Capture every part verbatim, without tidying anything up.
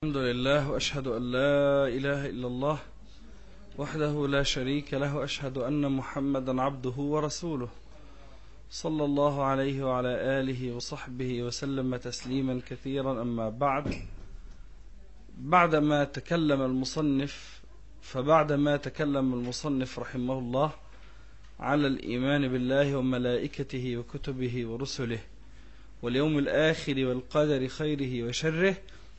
الحمد لله وأشهد أن لا إله إلا الله وحده لا شريك له وأشهد أن محمدا عبده ورسوله صلى الله عليه وعلى آله وصحبه وسلم تسليما كثيرا. أما بعد، بعدما تكلم المصنف فبعدما تكلم المصنف رحمه الله على الإيمان بالله وملائكته وكتبه ورسله واليوم الآخر والقدر خيره وشره،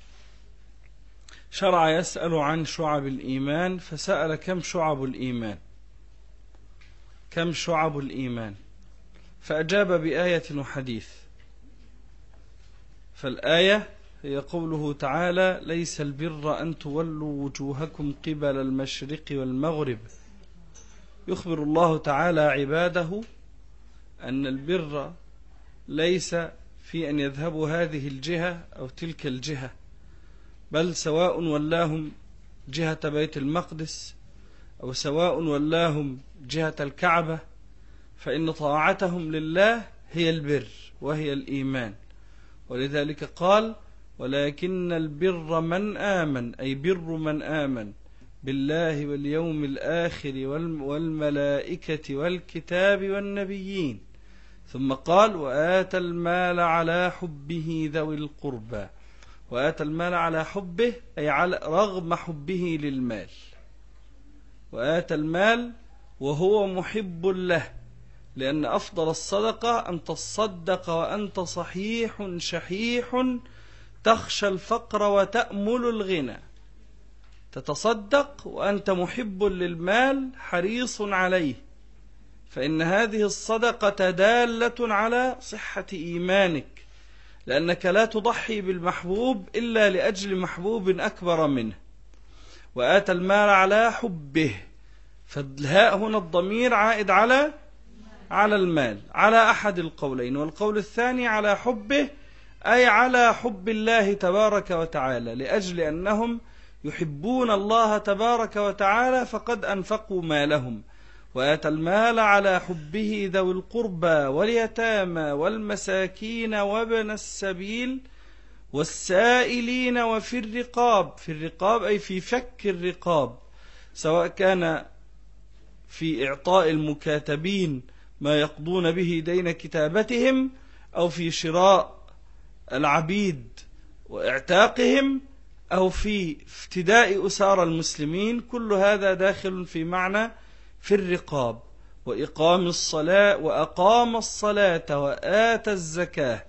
شرع يسأل عن شعب الإيمان، فسأل كم شعب الإيمان كم شعب الإيمان فأجاب بآية وحديث. فالآية هي قوله تعالى: ليس البر أن تولوا وجوهكم قبل المشرق والمغرب. يخبر الله تعالى عباده أن البر ليس في أن يذهبوا هذه الجهة أو تلك الجهة، بل سواء ولاهم جهة بيت المقدس أو سواء ولاهم جهة الكعبة، فإن طاعتهم لله هي البر وهي الإيمان. ولذلك قال: ولكن البر من آمن، أي بر من آمن بالله واليوم الآخر والملائكة والكتاب والنبيين. ثم قال: وآتى المال على حبه ذوي القربى. وآتى المال على حبه أي على رغم حبه للمال، وآتى المال وهو محب له، لأن أفضل الصدقة أن تصدق وأنت صحيح شحيح تخشى الفقر وتأمل الغنى. تتصدق وأنت محب للمال حريص عليه، فإن هذه الصدقة دالة على صحة إيمانك، لأنك لا تضحي بالمحبوب إلا لأجل محبوب أكبر منه. وآتى المال على حبه، فالهاء هنا الضمير عائد على على المال على أحد القولين، والقول الثاني على حبه أي على حب الله تبارك وتعالى، لأجل أنهم يحبون الله تبارك وتعالى فقد أنفقوا مالهم. وآتى المال على حبه ذوي القربى واليتامى والمساكين وابن السبيل والسائلين وفي الرقاب. في الرقاب أي في فك الرقاب، سواء كان في إعطاء المكاتبين ما يقضون به دين كتابتهم، أو في شراء العبيد وإعتاقهم، أو في افتداء أسار المسلمين. كل هذا داخل في معنى في الرقاب. وإقام الصلاة وأقام الصلاة وآتى الزكاة،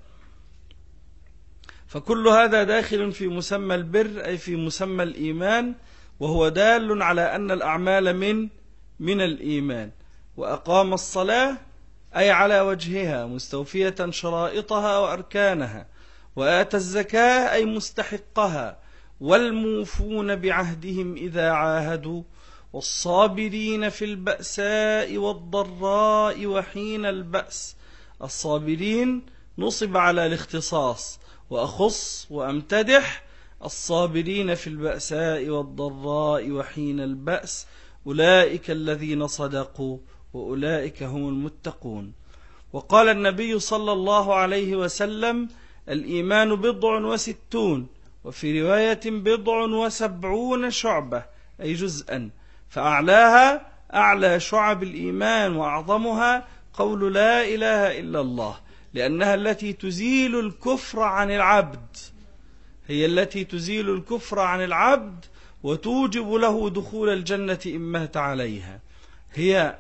فكل هذا داخل في مسمى البر أي في مسمى الإيمان، وهو دال على أن الأعمال من من الإيمان. وأقام الصلاة أي على وجهها مستوفية شرائطها وأركانها. وآتى الزكاة أي مستحقها. والموفون بعهدهم إذا عاهدوا، والصابرين في البأساء والضراء وحين البأس. الصابرين نصب على الاختصاص، وأخص وأمتدح الصابرين في البأساء والضراء وحين البأس، أولئك الذين صدقوا وأولئك هم المتقون. وقال النبي صلى الله عليه وسلم: الإيمان بضع وستون، وفي رواية بضع وسبعون شعبة أي جزءا، فأعلاها أعلى شعب الإيمان وأعظمها قول لا إله إلا الله، لأنها التي تزيل الكفر عن العبد، هي التي تزيل الكفر عن العبد وتوجب له دخول الجنة إن مات عليها. هي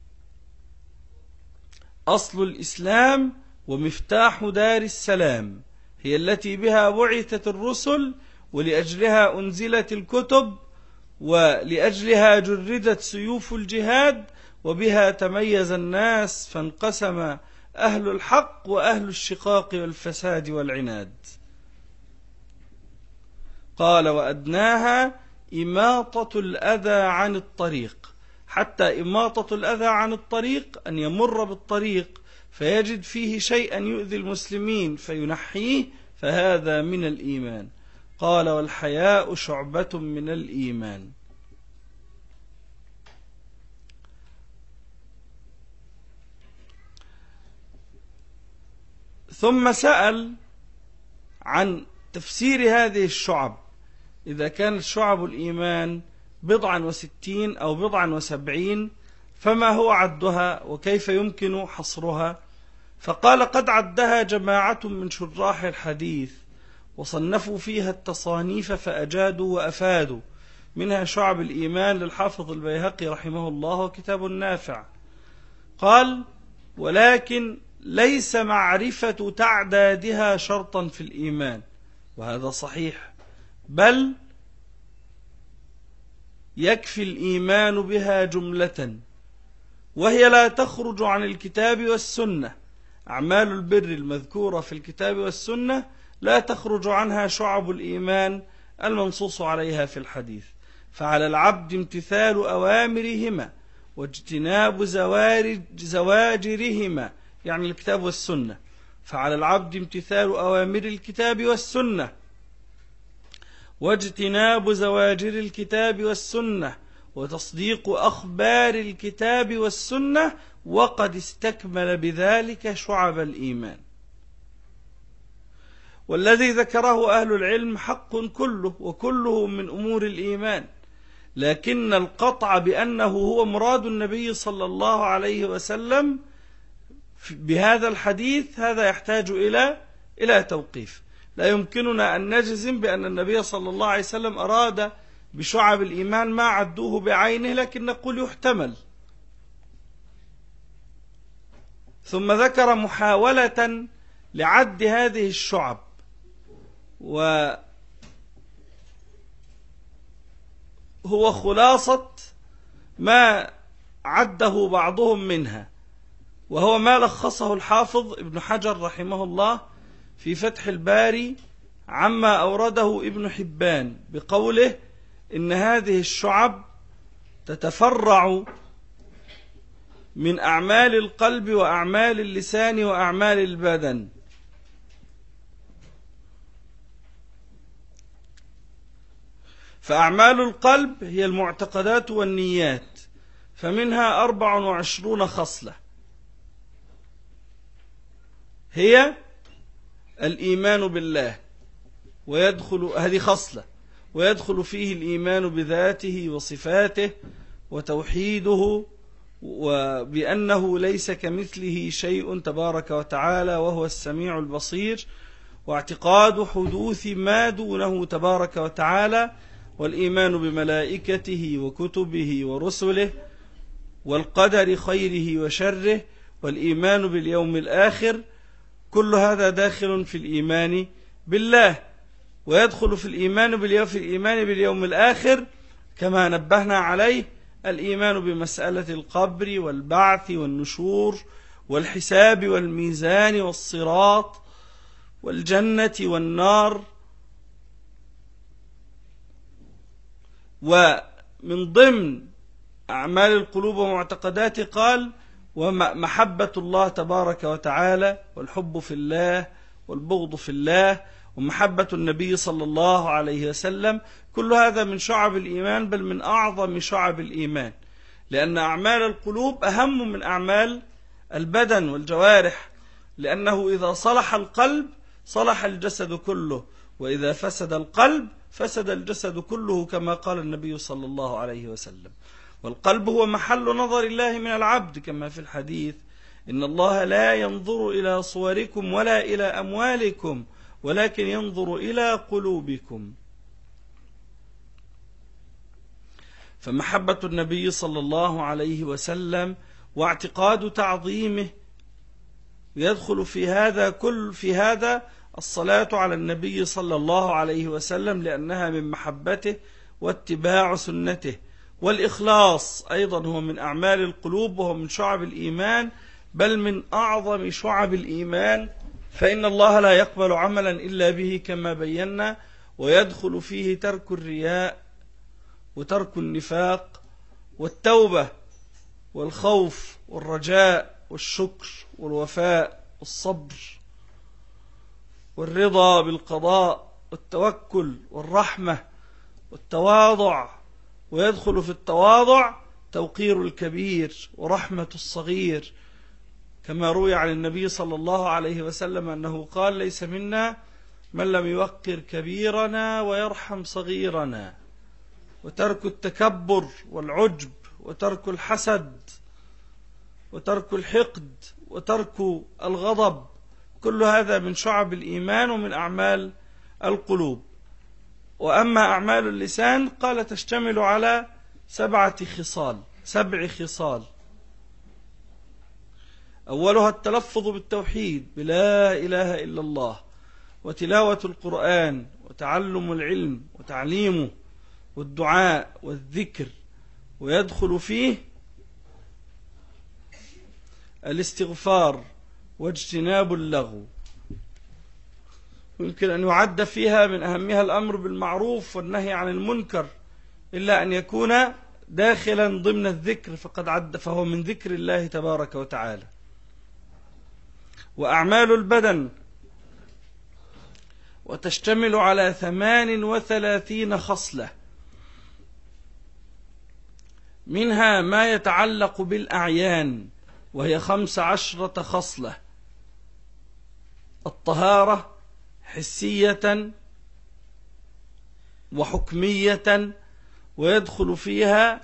أصل الإسلام ومفتاح دار السلام، هي التي بها بعثت الرسل، ولأجلها أنزلت الكتب، ولأجلها جردت سيوف الجهاد، وبها تميز الناس فانقسم أهل الحق وأهل الشقاق والفساد والعناد. قال: وأدناها إماطة الأذى عن الطريق. حتى إماطة الأذى عن الطريق أن يمر بالطريق فيجد فيه شيئا يؤذي المسلمين فينحيه، فهذا من الإيمان. قال: والحياء شعبة من الإيمان. ثم سأل عن تفسير هذه الشعب، إذا كانت شعب الإيمان بضعا وستين أو بضعا وسبعين فما هو عدها وكيف يمكن حصرها؟ فقال قد عدها جماعة من شراح الحديث وصنفوا فيها التصانيف فأجادوا وأفادوا، منها شعب الإيمان للحافظ البيهقي رحمه الله وكتاب نافع. قال ولكن ليس معرفة تعدادها شرطا في الإيمان، وهذا صحيح، بل يكفي الإيمان بها جملة، وهي لا تخرج عن الكتاب والسنة. أعمال البر المذكورة في الكتاب والسنة لا تخرج عنها شعب الإيمان المنصوص عليها في الحديث، فعلى العبد امتثال أوامرهما واجتناب زواجرهما، يعني الكتاب والسنة. فعلى العبد امتثال أوامر الكتاب والسنة واجتناب زواجر الكتاب والسنة وتصديق أخبار الكتاب والسنة، وقد استكمل بذلك شعب الإيمان. والذي ذكره أهل العلم حق كله، وكله من أمور الإيمان، لكن القطع بأنه هو مراد النبي صلى الله عليه وسلم بهذا الحديث هذا يحتاج إلى إلى توقيف. لا يمكننا أن نجزم بأن النبي صلى الله عليه وسلم أراد بشعب الإيمان ما عدوه بعينه، لكن نقول يحتمل. ثم ذكر محاولة لعد هذه الشعب، وهو خلاصة ما عده بعضهم منها، وهو ما لخصه الحافظ ابن حجر رحمه الله في فتح الباري عما أورده ابن حبان بقوله إن هذه الشعب تتفرع من أعمال القلب وأعمال اللسان وأعمال البدن. فأعمال القلب هي المعتقدات والنيات، فمنها أربع وعشرون خصلة، هي الإيمان بالله، ويدخل هذه خصلة، ويدخل فيه الإيمان بذاته وصفاته وتوحيده، وبأنه ليس كمثله شيء تبارك وتعالى وهو السميع البصير، واعتقاد حدوث ما دونه تبارك وتعالى، والإيمان بملائكته وكتبه ورسله، والقدر خيره وشره، والإيمان باليوم الآخر. كل هذا داخل في الإيمان بالله، ويدخل في الإيمان باليوم, في الإيمان باليوم الآخر كما نبهنا عليه الإيمان بمسألة القبر والبعث والنشور والحساب والميزان والصراط والجنة والنار. ومن ضمن أعمال القلوب ومعتقداته قال ومحبة الله تبارك وتعالى، والحب في الله والبغض في الله، ومحبة النبي صلى الله عليه وسلم. كل هذا من شعب الإيمان، بل من أعظم شعب الإيمان، لأن أعمال القلوب أهم من أعمال البدن والجوارح، لأنه إذا صلح القلب صلح الجسد كله، وإذا فسد القلب فسد الجسد كله، كما قال النبي صلى الله عليه وسلم. والقلب هو محل نظر الله من العبد، كما في الحديث إن الله لا ينظر إلى صوركم ولا إلى أموالكم ولكن ينظر إلى قلوبكم. فمحبة النبي صلى الله عليه وسلم واعتقاد تعظيمه يدخل في هذا كل في هذا الصلاة على النبي صلى الله عليه وسلم، لأنها من محبته واتباع سنته. والإخلاص أيضا هو من أعمال القلوب، وهو من شعب الإيمان، بل من أعظم شعب الإيمان، فإن الله لا يقبل عملا إلا به كما بينا، ويدخل فيه ترك الرياء وترك النفاق والتوبة والخوف والرجاء والشكر والوفاء والصبر والرضا بالقضاء والتوكل والرحمة والتواضع. ويدخل في التواضع توقير الكبير ورحمة الصغير، كما روي عن النبي صلى الله عليه وسلم أنه قال ليس منا من لم يوقر كبيرنا ويرحم صغيرنا، وترك التكبر والعجب، وترك الحسد، وترك الحقد، وترك الغضب، كل هذا من شعب الإيمان ومن أعمال القلوب. وأما أعمال اللسان قال تشتمل على سبعة خصال سبع خصال. أولها التلفظ بالتوحيد بلا إله إلا الله، وتلاوة القرآن، وتعلم العلم وتعليمه، والدعاء والذكر، ويدخل فيه الاستغفار واجتناب اللغو. يمكن أن يعد فيها من أهمها الأمر بالمعروف والنهي عن المنكر، إلا أن يكون داخلا ضمن الذكر فقد عد فهو من ذكر الله تبارك وتعالى. وأعمال البدن وتشتمل على ثمان وثلاثين خصلة، منها ما يتعلق بالأعيان وهي خمس عشرة خصلة: الطهارة حسية وحكمية، ويدخل فيها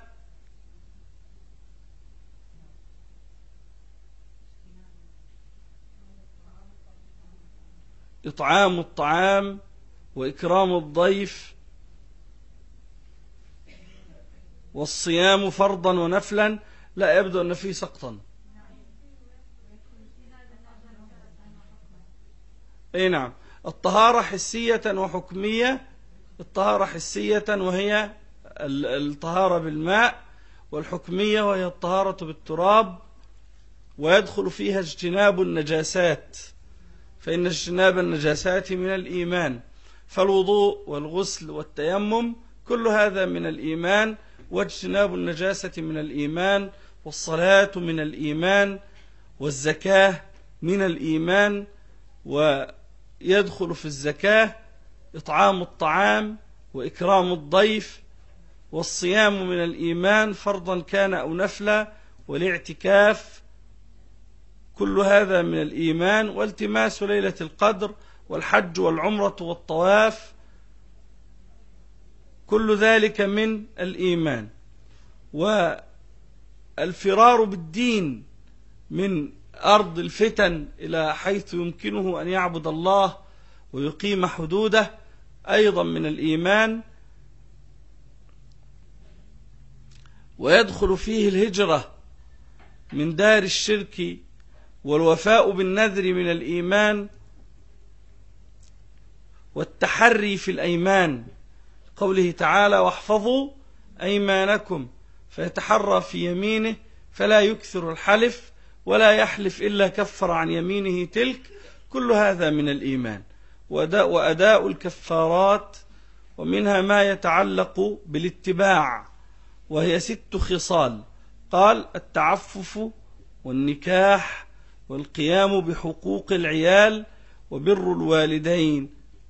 إطعام الطعام وإكرام الضيف، والصيام فرضا ونفلا. لا، يبدو أن فيه سقطا. أي نعم. الطهارة حسية وحكمية. الطهارة حسية وهي الطهارة بالماء، والحكمية وهي الطهارة بالتراب، ويدخل فيها اجتناب النجاسات، فإن اجتناب النجاسات من الإيمان. فالوضوء والغسل والتيمم كل هذا من الإيمان، واجتناب النجاسة من الإيمان، والصلاة من الإيمان، والزكاة من الإيمان. ويدخل في الزكاة إطعام الطعام وإكرام الضيف، والصيام من الإيمان فرضا كان أو نفلا، والاعتكاف كل هذا من الإيمان، والتماس ليلة القدر، والحج والعمرة والطواف، كل ذلك من الإيمان. والفرار بالدين من أرض الفتن إلى حيث يمكنه أن يعبد الله ويقيم حدوده أيضا من الإيمان. ويدخل فيه الهجرة من دار الشرك، والوفاء بالنذر من الإيمان، والتحري في الأيمان، قوله تعالى: واحفظوا أيمانكم، فيتحرى في يمينه فلا يكثر الحلف ولا يحلف إلا كفر عن يمينه تلك، كل هذا من الإيمان. وأداء, وأداء الكفارات، ومنها ما يتعلق بالاتباع، وهي ست خصال. قال: التعفف والنكاح، والقيام بحقوق العيال، وبر الوالدين.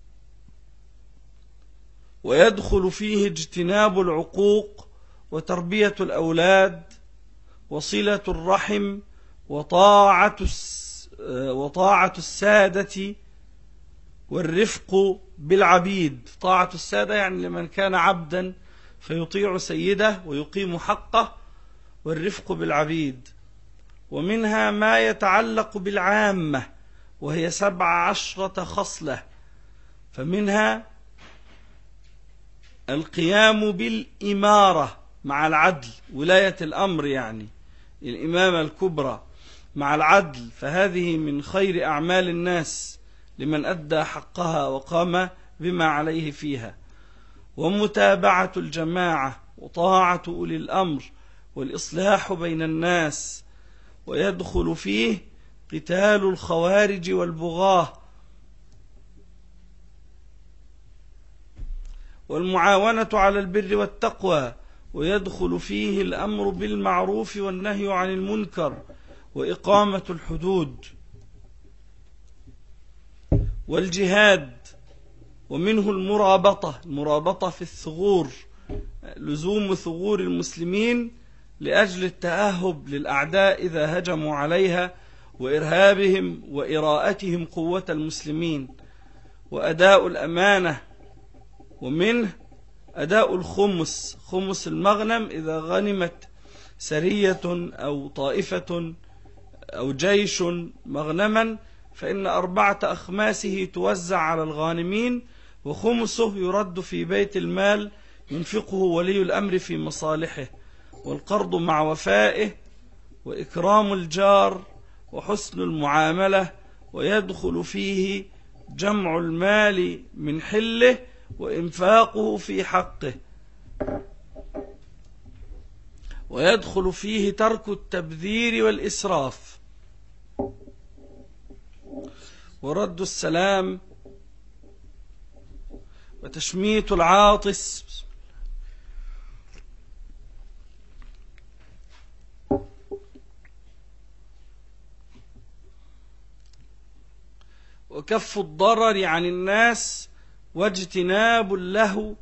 ويدخل فيه اجتناب العقوق، وتربية الأولاد، وصلة الرحم، وطاعة وطاعة السادة، والرفق بالعبيد. طاعة السادة يعني لمن كان عبدا فيطيع سيده ويقيم حقه، والرفق بالعبيد. ومنها ما يتعلق بالعامة، وهي سبع عشرة خصلة، فمنها القيام بالإمارة مع العدل، ولاية الأمر يعني الإمامة الكبرى مع العدل، فهذه من خير أعمال الناس لمن أدى حقها وقام بما عليه فيها. ومتابعة الجماعة، وطاعة أولي الأمر، والإصلاح بين الناس. ويدخل فيه قتال الخوارج والبغاة، والمعاونة على البر والتقوى. ويدخل فيه الأمر بالمعروف والنهي عن المنكر، وإقامة الحدود، والجهاد. ومنه المرابطة، المرابطة في الثغور، لزوم ثغور المسلمين لأجل التأهب للأعداء إذا هجموا عليها، وإرهابهم وإراءتهم قوة المسلمين. وأداء الأمانة، ومنه أداء الخمس، خمس المغنم إذا غنمت سرية أو طائفة أو جيش مغنما، فإن أربعة أخماسه توزع على الغانمين، وخمسه يرد في بيت المال ينفقه ولي الأمر في مصالحه، والقرض مع وفائه، وإكرام الجار، وحسن المعاملة، ويدخل فيه جمع المال من حله وإنفاقه في حقه، ويدخل فيه ترك التبذير والإسراف، ورد السلام، وتشميت العاطس، وكف الضرر عن الناس، واجتناب اللهو،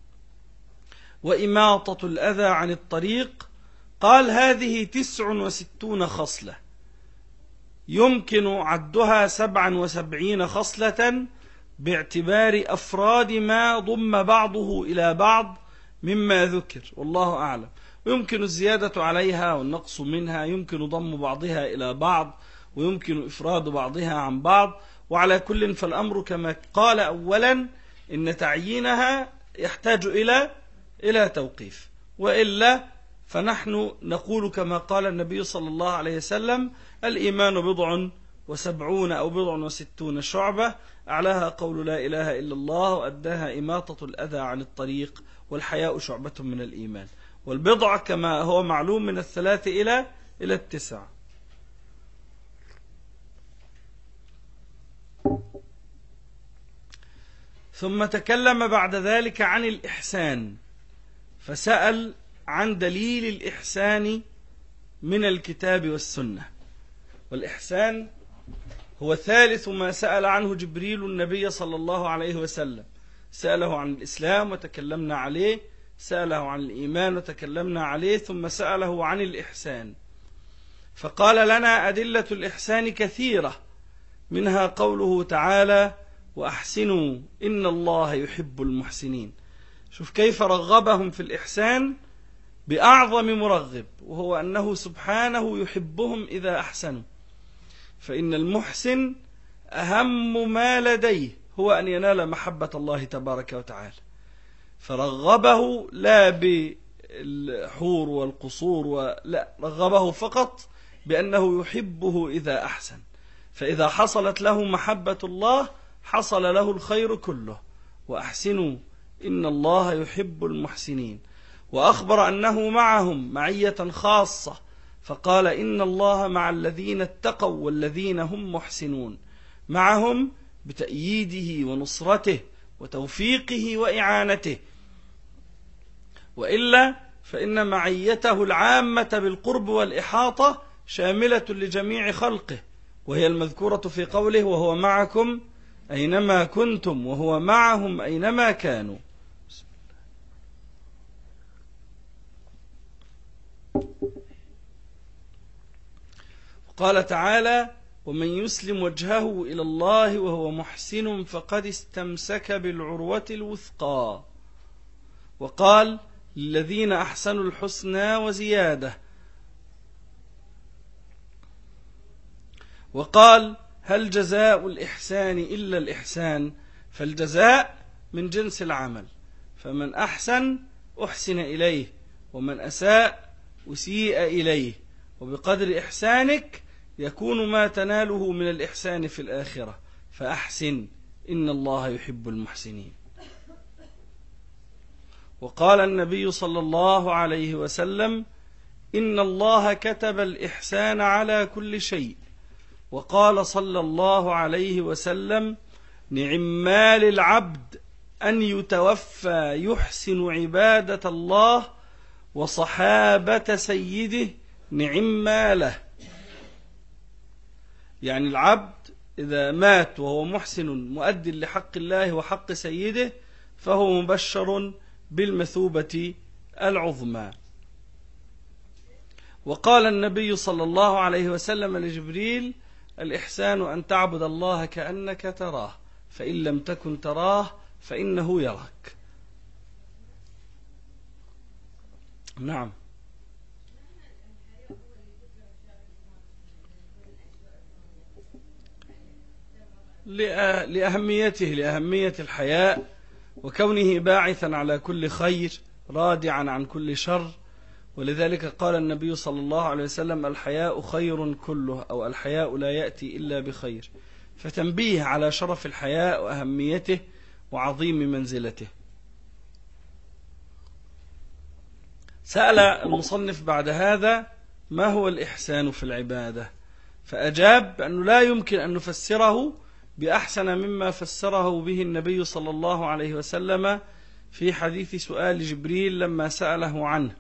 وإماطة الأذى عن الطريق. قال هذه تسع وستون خصلة، يمكن عدها سبعا وسبعين خصلة باعتبار أفراد ما ضم بعضه إلى بعض مما ذكر، والله أعلم. ويمكن الزيادة عليها والنقص منها، يمكن ضم بعضها إلى بعض، ويمكن إفراد بعضها عن بعض. وعلى كل فالأمر كما قال أولا إن تعيينها يحتاج إلى إلى توقيف، وإلا فنحن نقول كما قال النبي صلى الله عليه وسلم: الإيمان بضع وسبعون أو بضع وستون شعبة، أعلاها قول لا إله إلا الله، وأداها إماطة الأذى عن الطريق، والحياء شعبة من الإيمان. والبضع كما هو معلوم من الثلاث إلى إلى التسع. ثم تكلم بعد ذلك عن الإحسان، فسأل عن دليل الإحسان من الكتاب والسنة. والإحسان هو ثالث ما سأل عنه جبريل النبي صلى الله عليه وسلم. سأله عن الإسلام وتكلمنا عليه، سأله عن الإيمان وتكلمنا عليه، ثم سأله عن الإحسان، فقال لنا أدلة الإحسان كثيرة، منها قوله تعالى: وأحسنوا إن الله يحب المحسنين. شوف كيف رغبهم في الإحسان بأعظم مرغب، وهو أنه سبحانه يحبهم إذا أحسنوا، فإن المحسن أهم ما لديه هو أن ينال محبة الله تبارك وتعالى، فرغبه لا بالحور والقصور، ولا رغبه فقط بأنه يحبه إذا أحسن، فإذا حصلت له محبة الله حصل له الخير كله. وأحسنوا إن الله يحب المحسنين. وأخبر أنه معهم معية خاصة، فقال: إن الله مع الذين اتقوا والذين هم محسنون، معهم بتأييده ونصرته وتوفيقه وإعانته، وإلا فإن معيته العامة بالقرب والإحاطة شاملة لجميع خلقه، وهي المذكورة في قوله: وهو معكم أينما كنتم، وهو معهم أينما كانوا. قال تعالى: ومن يسلم وجهه إلى الله وهو محسن فقد استمسك بالعروة الوثقى. وقال: للذين أحسنوا الحسنى وزيادة. وقال: هل جزاء الإحسان إلا الإحسان؟ فالجزاء من جنس العمل، فمن أحسن أحسن إليه، ومن أساء أسيء إليه، وبقدر إحسانك يكون ما تناله من الإحسان في الآخرة، فأحسن إن الله يحب المحسنين. وقال النبي صلى الله عليه وسلم: إن الله كتب الإحسان على كل شيء. وقال صلى الله عليه وسلم: نعما للعبد أن يتوفى يحسن عبادة الله وصحابة سيده نعما له. يعني العبد إذا مات وهو محسن مؤد لحق الله وحق سيده فهو مبشر بالمثوبة العظمى. وقال النبي صلى الله عليه وسلم لجبريل: الإحسان أن تعبد الله كأنك تراه، فإن لم تكن تراه فإنه يراك. نعم. لأهميته لأهمية الحياء وكونه باعثا على كل خير رادعا عن كل شر. ولذلك قال النبي صلى الله عليه وسلم: الحياء خير كله، أو الحياء لا يأتي إلا بخير. فتنبيه على شرف الحياء وأهميته وعظيم منزلته. سأل المصنف بعد هذا: ما هو الإحسان في العبادة؟ فأجاب بأنه لا يمكن أن نفسره بأحسن مما فسره به النبي صلى الله عليه وسلم في حديث سؤال جبريل لما سأله عنه.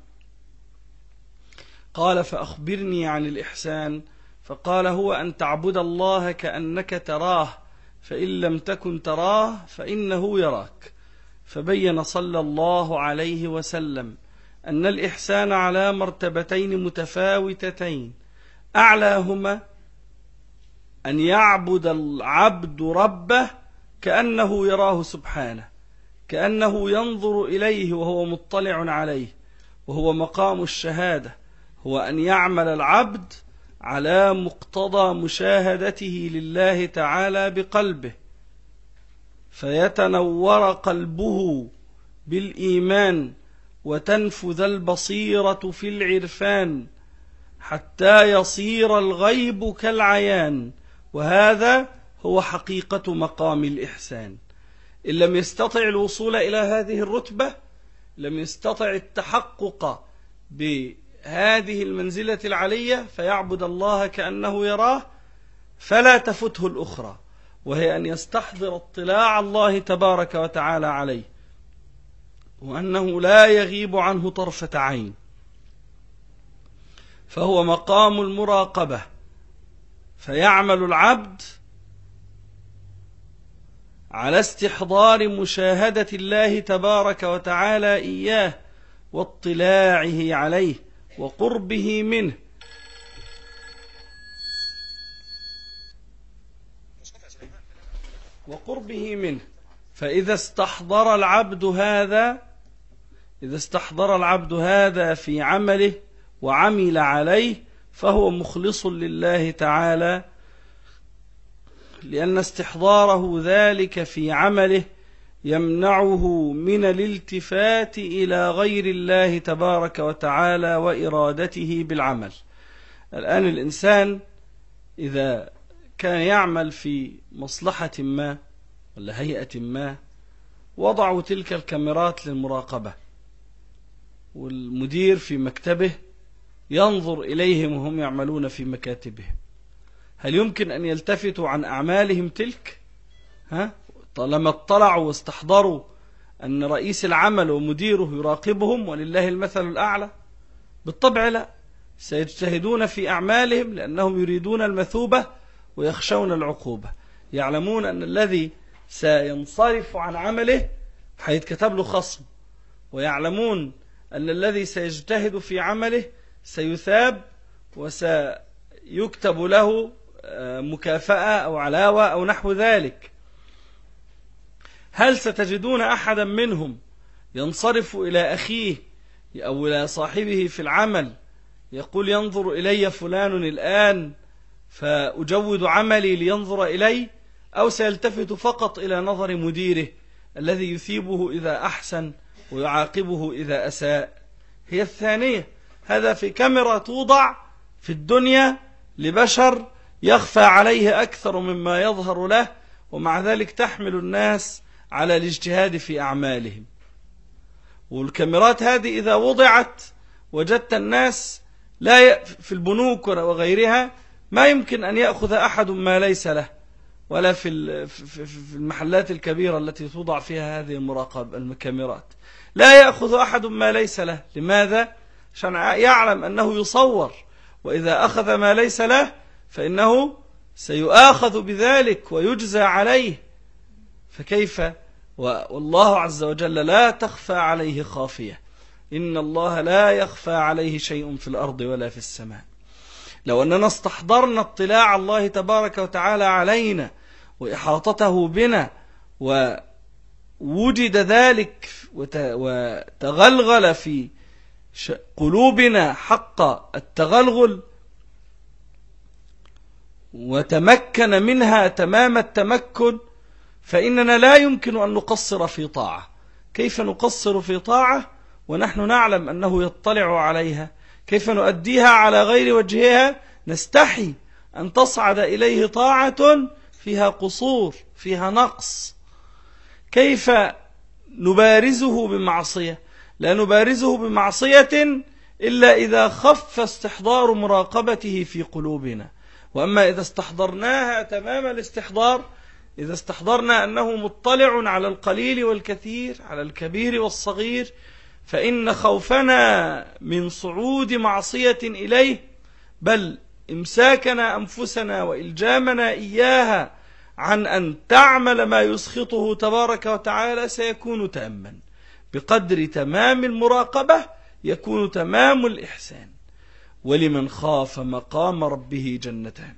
قال: فأخبرني عن الإحسان. فقال: هو أن تعبد الله كأنك تراه، فإن لم تكن تراه فإنه يراك. فبين صلى الله عليه وسلم أن الإحسان على مرتبتين متفاوتتين، أعلاهما أن يعبد العبد ربه كأنه يراه سبحانه، كأنه ينظر إليه وهو مطلع عليه، وهو مقام الشهادة، هو أن يعمل العبد على مقتضى مشاهدته لله تعالى بقلبه، فيتنور قلبه بالإيمان وتنفذ البصيرة في العرفان حتى يصير الغيب كالعيان. وهذا هو حقيقة مقام الإحسان. إن لم يستطع الوصول إلى هذه الرتبة، لم يستطع التحقق بهذه المنزلة العلية فيعبد الله كأنه يراه، فلا تفته الأخرى، وهي أن يستحضر اطلاع الله تبارك وتعالى عليه، وأنه لا يغيب عنه طرفة عين، فهو مقام المراقبة. فيعمل العبد على استحضار مشاهدة الله تبارك وتعالى إياه، واطلاعه عليه، وقربه منه. وقربه منه فإذا استحضر العبد هذا إذا استحضر العبد هذا في عمله وعمل عليه فهو مخلص لله تعالى، لأن استحضاره ذلك في عمله يمنعه من الالتفات إلى غير الله تبارك وتعالى وإرادته بالعمل. الآن الإنسان إذا كان يعمل في مصلحة ما ولا هيئة ما، وضعوا تلك الكاميرات للمراقبة، والمدير في مكتبه ينظر إليهم وهم يعملون في مكاتبهم، هل يمكن أن يلتفتوا عن أعمالهم تلك؟ ها؟ طالما اطلعوا واستحضروا أن رئيس العمل ومديره يراقبهم ولله المثل الأعلى، بالطبع لا، سيجتهدون في أعمالهم لأنهم يريدون المثوبة ويخشون العقوبة. يعلمون أن الذي سينصرف عن عمله حيتكتب له خصم، ويعلمون أن الذي سيجتهد في عمله سيثاب وسيكتب له مكافأة أو علاوة أو نحو ذلك. هل ستجدون أحدا منهم ينصرف إلى أخيه أو إلى صاحبه في العمل يقول: ينظر إلي فلان الآن فأجود عملي لينظر إلي؟ أو سيلتفت فقط إلى نظر مديره الذي يثيبه إذا أحسن ويعاقبه إذا أساء؟ هي الثانية. هذا في كاميرا توضع في الدنيا لبشر يخفى عليه أكثر مما يظهر له، ومع ذلك تحمل الناس على الاجتهاد في أعمالهم. والكاميرات هذه إذا وضعت وجدت الناس لا في البنوك وغيرها ما يمكن أن يأخذ أحد ما ليس له، ولا في المحلات الكبيرة التي توضع فيها هذه المراقبة الكاميرات لا يأخذ أحد ما ليس له. لماذا؟ عشان يعلم أنه يصور، وإذا أخذ ما ليس له فإنه سيؤاخذ بذلك ويجزى عليه. فكيف والله عز وجل لا تخفى عليه خافية، إن الله لا يخفى عليه شيء في الأرض ولا في السماء. لو أننا استحضرنا اطلاع الله تبارك وتعالى علينا وإحاطته بنا ووجد ذلك وتغلغل في قلوبنا حق التغلغل وتمكن منها تمام التمكن، فإننا لا يمكن أن نقصر في طاعة. كيف نقصر في طاعة ونحن نعلم أنه يطلع عليها؟ كيف نؤديها على غير وجهها؟ نستحي أن تصعد إليه طاعة فيها قصور، فيها نقص. كيف نبارزه بمعصية؟ لا نبارزه بمعصية إلا إذا خف استحضار مراقبته في قلوبنا. وأما إذا استحضرناها تمام الاستحضار، إذا استحضرنا أنه مطلع على القليل والكثير، على الكبير والصغير، فإن خوفنا من صعود معصية إليه، بل إمساكنا أنفسنا وإلجامنا إياها عن أن تعمل ما يسخطه تبارك وتعالى سيكون تاما. بقدر تمام المراقبة يكون تمام الإحسان. ولمن خاف مقام ربه جنتان.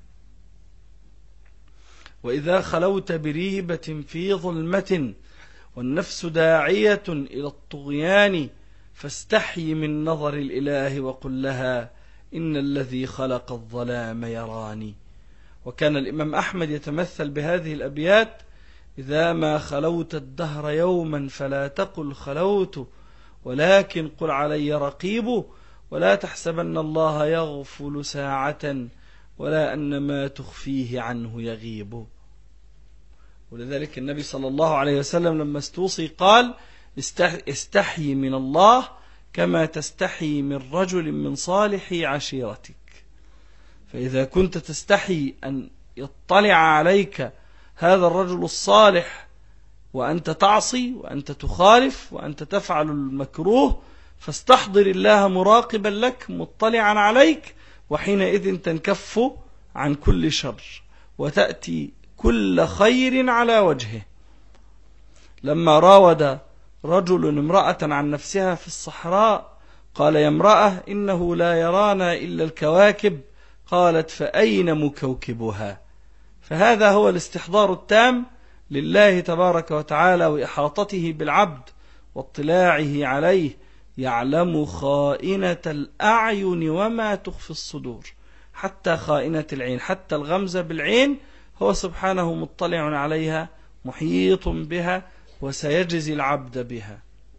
وإذا خلوت بريبة في ظلمة والنفس داعية إلى الطغيان فاستحي من نظر الإله وقل لها إن الذي خلق الظلام يراني. وكان الإمام أحمد يتمثل بهذه الأبيات: إذا ما خلوت الدهر يوما فلا تقل خلوت ولكن قل علي رقيب، ولا تحسبن الله يغفل ساعة ولا أن ما تخفيه عنه يغيب. ولذلك النبي صلى الله عليه وسلم لما استوصي قال: استحي من الله كما تستحي من رجل من صالح عشيرتك. فإذا كنت تستحي أن يطلع عليك هذا الرجل الصالح وأنت تعصي وأنت تخالف وأنت تفعل المكروه، فاستحضر الله مراقبا لك مطلعا عليك، وحينئذ تنكف عن كل شر وتأتي كل خير على وجهه. لما راود رجل امرأة عن نفسها في الصحراء قال: يا امرأة إنه لا يرانا إلا الكواكب. قالت: فأين مكوكبها؟ فهذا هو الاستحضار التام لله تبارك وتعالى وإحاطته بالعبد واطلاعه عليه. يعلم خائنة الأعين وما تخفي الصدور، حتى خائنة العين، حتى الغمزة بالعين هو سبحانه مطلع عليها محيط بها وسيجزي العبد بها.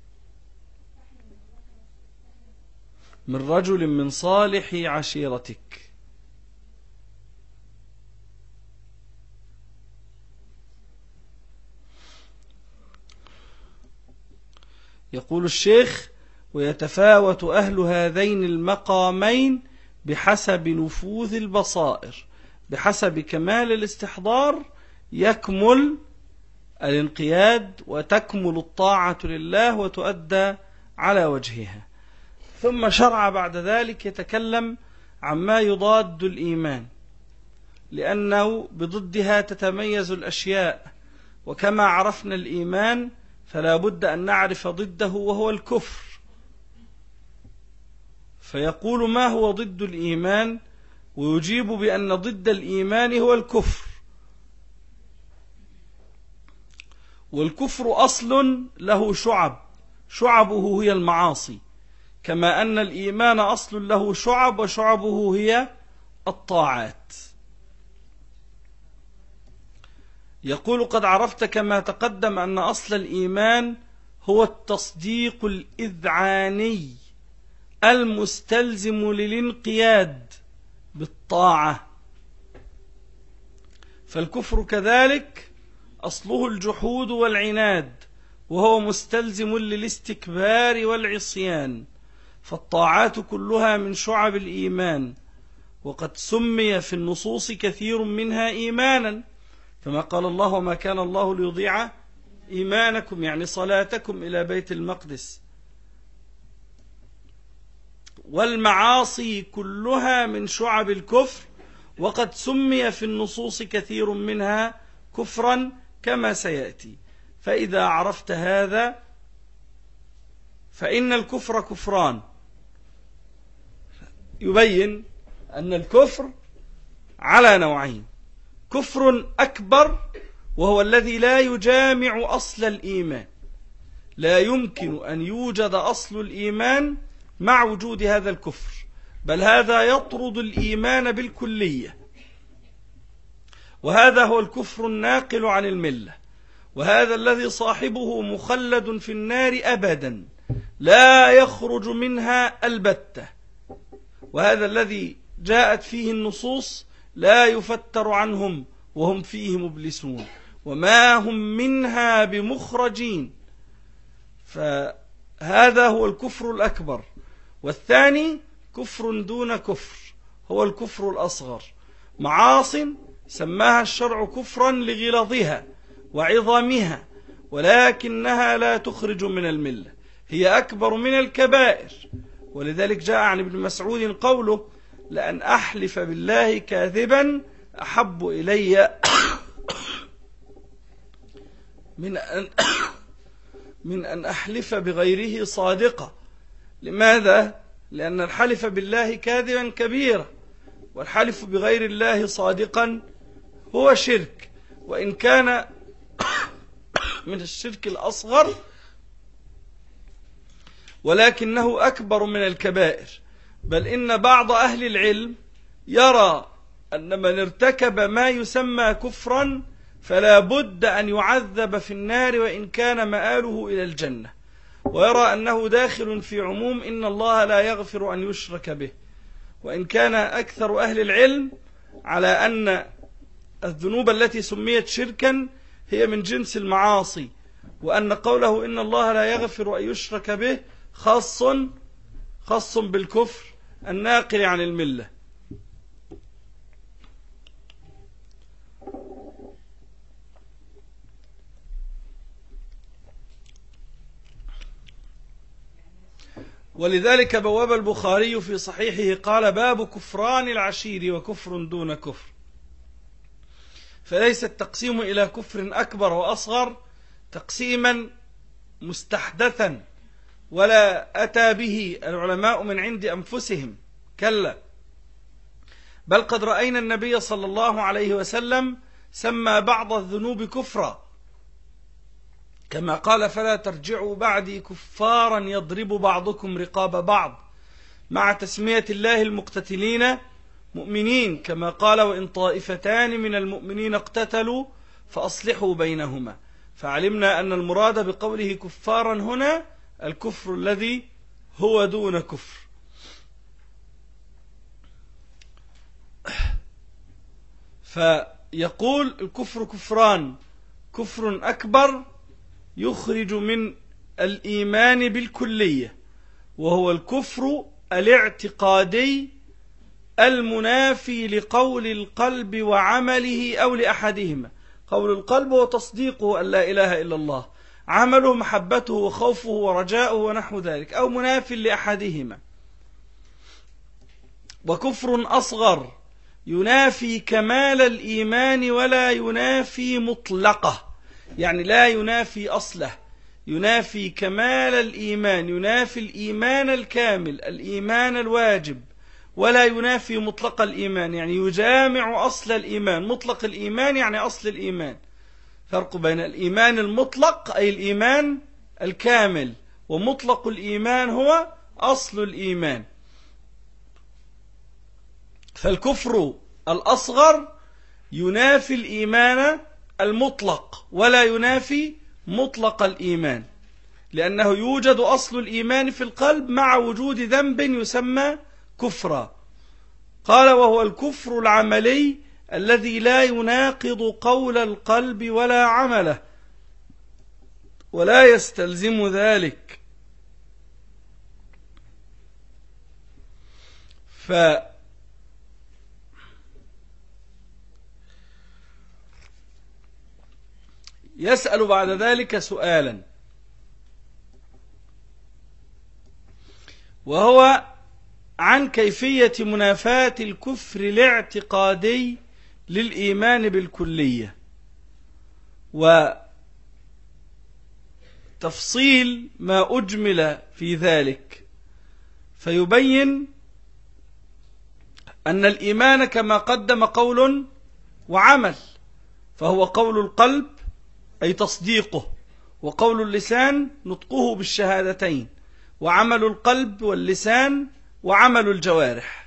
من رجل من صالح عشيرتك. يقول الشيخ: ويتفاوت أهل هذين المقامين بحسب نفوذ البصائر. بحسب كمال الاستحضار يكمل الانقياد وتكمل الطاعة لله وتؤدى على وجهها. ثم شرع بعد ذلك يتكلم عما يضاد الإيمان، لأنه بضدها تتميز الأشياء، وكما عرفنا الإيمان فلا بد أن نعرف ضده وهو الكفر. فيقول: ما هو ضد الإيمان؟ ويجيب بأن ضد الإيمان هو الكفر. والكفر أصل له شعب، شعبه هي المعاصي، كما أن الإيمان أصل له شعب وشعبه هي الطاعات. يقول: قد عرفت كما تقدم أن أصل الإيمان هو التصديق الإذعاني المستلزم للانقياد بالطاعة. فالكفر كذلك أصله الجحود والعناد، وهو مستلزم للاستكبار والعصيان. فالطاعات كلها من شعب الإيمان، وقد سمي في النصوص كثير منها إيمانا، كما قال الله: وما كان الله ليضيع إيمانكم، يعني صلاتكم إلى بيت المقدس. والمعاصي كلها من شعب الكفر، وقد سمي في النصوص كثير منها كفرا كما سيأتي. فإذا عرفت هذا فإن الكفر كفران. يبين أن الكفر على نوعين: كفر أكبر وهو الذي لا يجامع أصل الإيمان. لا يمكن أن يوجد أصل الإيمان مع وجود هذا الكفر، بل هذا يطرد الإيمان بالكلية، وهذا هو الكفر الناقل عن الملة، وهذا الذي صاحبه مخلد في النار أبدا لا يخرج منها البتة، وهذا الذي جاءت فيه النصوص لا يفتر عنهم وهم فيه مبلسون وما هم منها بمخرجين. فهذا هو الكفر الأكبر. والثاني كفر دون كفر، هو الكفر الأصغر، معاصٍ سماها الشرع كفرا لغلظها وعظامها، ولكنها لا تخرج من الملة، هي أكبر من الكبائر. ولذلك جاء عن ابن مسعود قوله: لأن أحلف بالله كاذبا أحب إلي من أن من أن أحلف بغيره صادقا. لماذا؟ لأن الحلف بالله كاذبا كبيرة، والحلف بغير الله صادقا هو شرك، وإن كان من الشرك الأصغر ولكنه أكبر من الكبائر. بل إن بعض أهل العلم يرى أن من ارتكب ما يسمى كفرا فلا بد أن يعذب في النار وإن كان مآله إلى الجنة، ويرى أنه داخل في عموم إن الله لا يغفر أن يشرك به. وإن كان أكثر أهل العلم على أن الذنوب التي سميت شركا هي من جنس المعاصي، وأن قوله إن الله لا يغفر أن يشرك به خاص خاص بالكفر الناقل عن الملة. ولذلك بواب البخاري في صحيحه قال: باب كفران العشير وكفر دون كفر. فليس التقسيم إلى كفر أكبر وأصغر تقسيما مستحدثا ولا أتى به العلماء من عند أنفسهم، كلا، بل قد رأينا النبي صلى الله عليه وسلم سمى بعض الذنوب كفرا، كما قال: فلا ترجعوا بعدي كفارا يضرب بعضكم رقاب بعض، مع تسمية الله المقتتلين مؤمنين، كما قال: وإن طائفتان من المؤمنين اقتتلوا فأصلحوا بينهما. فعلمنا أن المراد بقوله كفارا هنا الكفر الذي هو دون كفر. فيقول الكفر كفران: كفر أكبر يخرج من الإيمان بالكلية، وهو الكفر الاعتقادي المنافي لقول القلب وعمله أو لأحدهما. قول القلب هو تصديقه أن لا إله إلا الله، عمله محبته وخوفه ورجاؤه ونحو ذلك، أو منافي لأحدهما. وكفر أصغر ينافي كمال الإيمان ولا ينافي مطلقه، يعني لا ينافي أصله، ينافي كمال الإيمان، ينافي الإيمان الكامل، الإيمان الواجب، ولا ينافي مطلق الإيمان، يعني يجامع أصل الإيمان. مطلق الإيمان يعني أصل الإيمان. فرق بين الإيمان المطلق أي الإيمان الكامل، ومطلق الإيمان هو أصل الإيمان. فالكفر الأصغر ينافي الإيمان المطلق ولا ينافي مطلق الإيمان، لأنه يوجد أصل الإيمان في القلب مع وجود ذنب يسمى كفرا. قال: وهو الكفر العملي الذي لا يناقض قول القلب ولا عمله، ولا يستلزم ذلك. ف يسأل بعد ذلك سؤالا، وهو عن كيفية منافاة الكفر الاعتقادي للإيمان بالكلية، وتفصيل ما أجمل في ذلك. فيبين أن الإيمان كما قدم قول وعمل، فهو قول القلب أي تصديقه، وقول اللسان نطقه بالشهادتين، وعمل القلب واللسان وعمل الجوارح.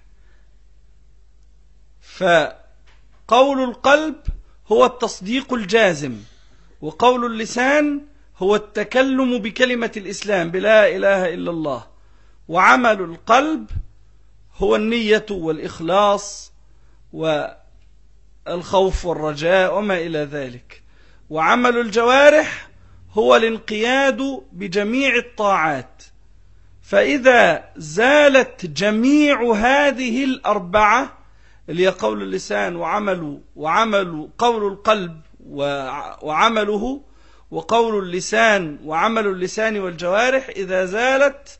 فقول القلب هو التصديق الجازم، وقول اللسان هو التكلم بكلمة الإسلام بلا إله إلا الله، وعمل القلب هو النية والإخلاص والخوف والرجاء وما إلى ذلك، وعمل الجوارح هو الانقياد بجميع الطاعات. فإذا زالت جميع هذه الأربعة اللي هي قول اللسان وعمل وعمل قول القلب وعمله وقول اللسان وعمل اللسان والجوارح، إذا زالت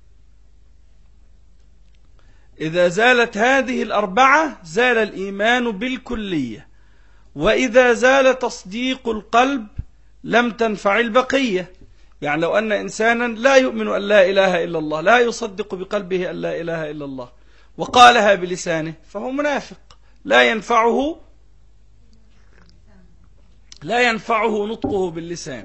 إذا زالت هذه الأربعة زال الإيمان بالكلية. وإذا زال تصديق القلب لم تنفع البقية. يعني لو أن إنسانا لا يؤمن أن لا إله إلا الله، لا يصدق بقلبه أن لا إله إلا الله، وقالها بلسانه، فهو منافق، لا ينفعه لا ينفعه نطقه باللسان.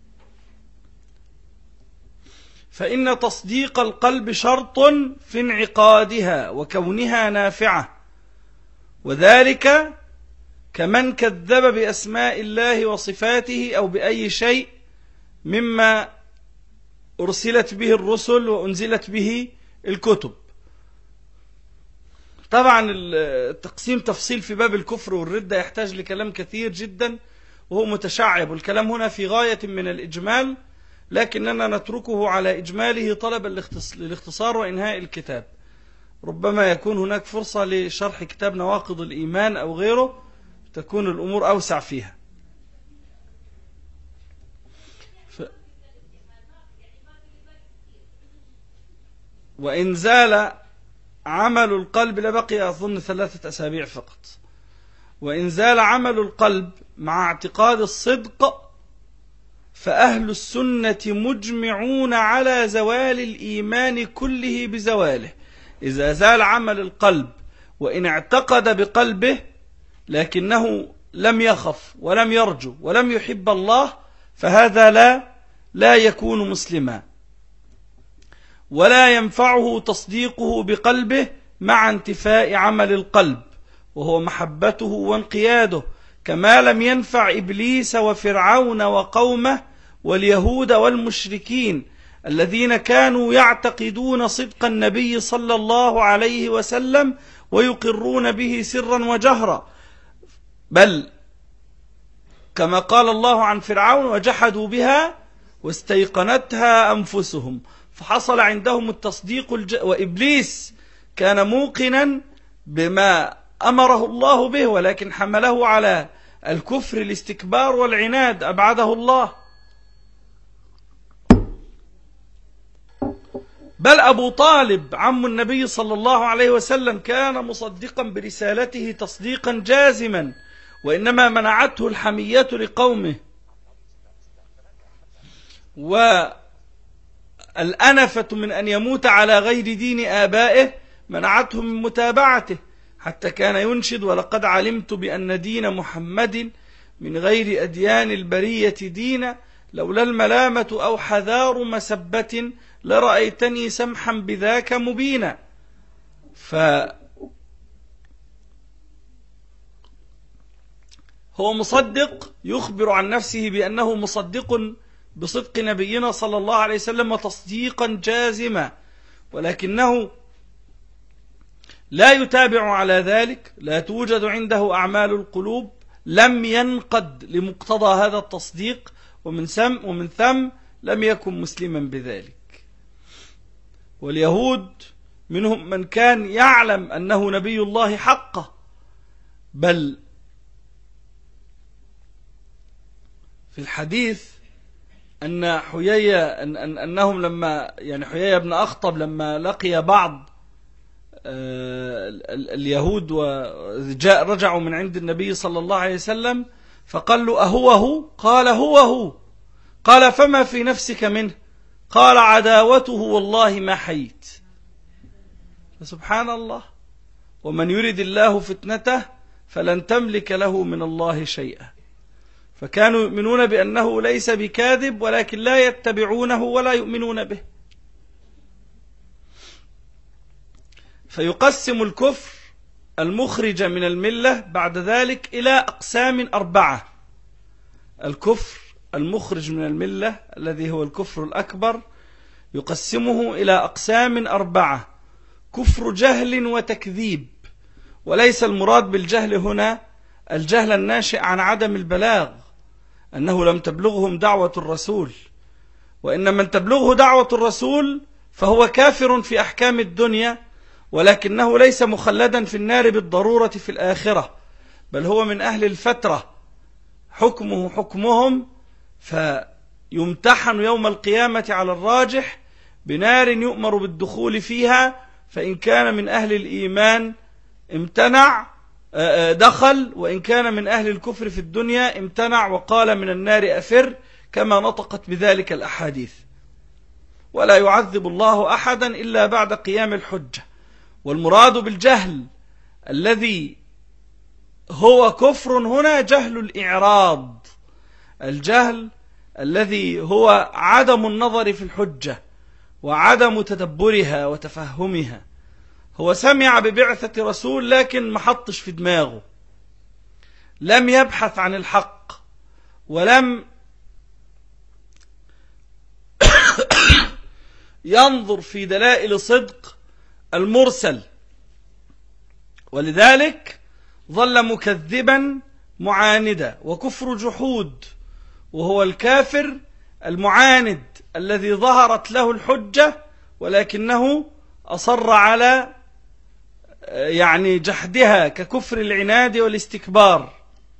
فإن تصديق القلب شرط في انعقادها وكونها نافعة، وذلك كمن كذب بأسماء الله وصفاته أو بأي شيء مما أرسلت به الرسل وأنزلت به الكتب. طبعا التقسيم تفصيل في باب الكفر والردة يحتاج لكلام كثير جدا وهو متشعب، والكلام هنا في غاية من الإجمال، لكننا نتركه على إجماله طلبا للاختصار وإنهاء الكتاب. ربما يكون هناك فرصة لشرح كتاب نواقض الإيمان أو غيره تكون الأمور أوسع فيها. ف... وإن زال عمل القلب لبقي أظن ثلاثة أسابيع فقط. وإن زال عمل القلب مع اعتقاد الصدق فأهل السنة مجمعون على زوال الإيمان كله بزواله. إذا زال عمل القلب وإن اعتقد بقلبه لكنه لم يخف ولم يرجو ولم يحب الله، فهذا لا لا يكون مسلما، ولا ينفعه تصديقه بقلبه مع انتفاء عمل القلب وهو محبته وانقياده، كما لم ينفع إبليس وفرعون وقومه واليهود والمشركين الذين كانوا يعتقدون صدق النبي صلى الله عليه وسلم ويقرون به سرا وجهرا، بل كما قال الله عن فرعون وجحدوا بها واستيقنتها أنفسهم فحصل عندهم التصديق الج... وإبليس كان موقنا بما أمره الله به، ولكن حمله على الكفر الاستكبار والعناد أبعده الله. بل أبو طالب عم النبي صلى الله عليه وسلم كان مصدقا برسالته تصديقا جازما، وإنما منعته الحمية لقومه والأنفة من أن يموت على غير دين آبائه منعته من متابعته، حتى كان ينشد: ولقد علمت بأن دين محمد من غير أديان البرية دينا، لولا الملامة أو حذار مسبة لرأيتني سمحا بذاك مبينا. فهو مصدق يخبر عن نفسه بأنه مصدق بصدق نبينا صلى الله عليه وسلم تصديقا جازما، ولكنه لا يتابع على ذلك، لا توجد عنده أعمال القلوب، لم ينقد لمقتضى هذا التصديق، ومن ثم ومن ثم لم يكن مسلما بذلك. واليهود منهم من كان يعلم أنه نبي الله حقه، بل في الحديث أن حيي أن أن أنهم لما يعني حيي بن أخطب لما لقي بعض اليهود وجاء رجعوا من عند النبي صلى الله عليه وسلم فقال له: أهو هو؟ قال: هو هو. قال: فما في نفسك منه؟ قال: عداوته والله ما حييت. سبحان الله. ومن يرد الله فتنته فلن تملك له من الله شيئا. فكانوا يؤمنون بأنه ليس بكاذب، ولكن لا يتبعونه ولا يؤمنون به. فيقسم الكفر المخرج من الملة بعد ذلك إلى أقسام أربعة. الكفر المخرج من الملة الذي هو الكفر الأكبر يقسمه إلى أقسام أربعة: كفر جهل وتكذيب، وليس المراد بالجهل هنا الجهل الناشئ عن عدم البلاغ، أنه لم تبلغهم دعوة الرسول، وإن من تبلغه دعوة الرسول فهو كافر في أحكام الدنيا، ولكنه ليس مخلدا في النار بالضرورة في الآخرة، بل هو من أهل الفترة، حكمه حكمهم، فيمتحن يوم القيامة على الراجح بنار يؤمر بالدخول فيها، فإن كان من أهل الإيمان امتنع دخل، وإن كان من أهل الكفر في الدنيا امتنع وقال من النار أفر، كما نطقت بذلك الأحاديث. ولا يعذب الله أحدا إلا بعد قيام الحجة. والمراد بالجهل الذي هو كفر هنا جهل الإعراض، الجهل الذي هو عدم النظر في الحجة وعدم تدبرها وتفهمها. هو سمع ببعثة رسول لكن ما حطش في دماغه، لم يبحث عن الحق، ولم ينظر في دلائل صدق المرسل، ولذلك ظل مكذبا معاندا. وكفر جحود، وهو الكافر المعاند الذي ظهرت له الحجة ولكنه أصر على يعني جحدها، ككفر العناد والاستكبار.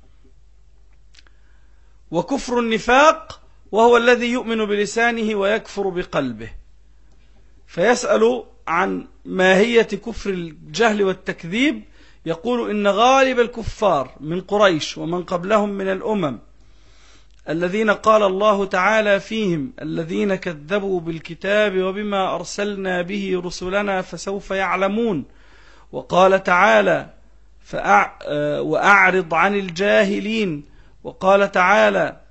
وكفر النفاق، وهو الذي يؤمن بلسانه ويكفر بقلبه. فيسأل عن ماهية كفر الجهل والتكذيب، يقول إن غالب الكفار من قريش ومن قبلهم من الأمم الذين قال الله تعالى فيهم الذين كذبوا بالكتاب وبما أرسلنا به رسلنا فسوف يعلمون. وقال تعالى فأع... وأعرض عن الجاهلين. وقال تعالى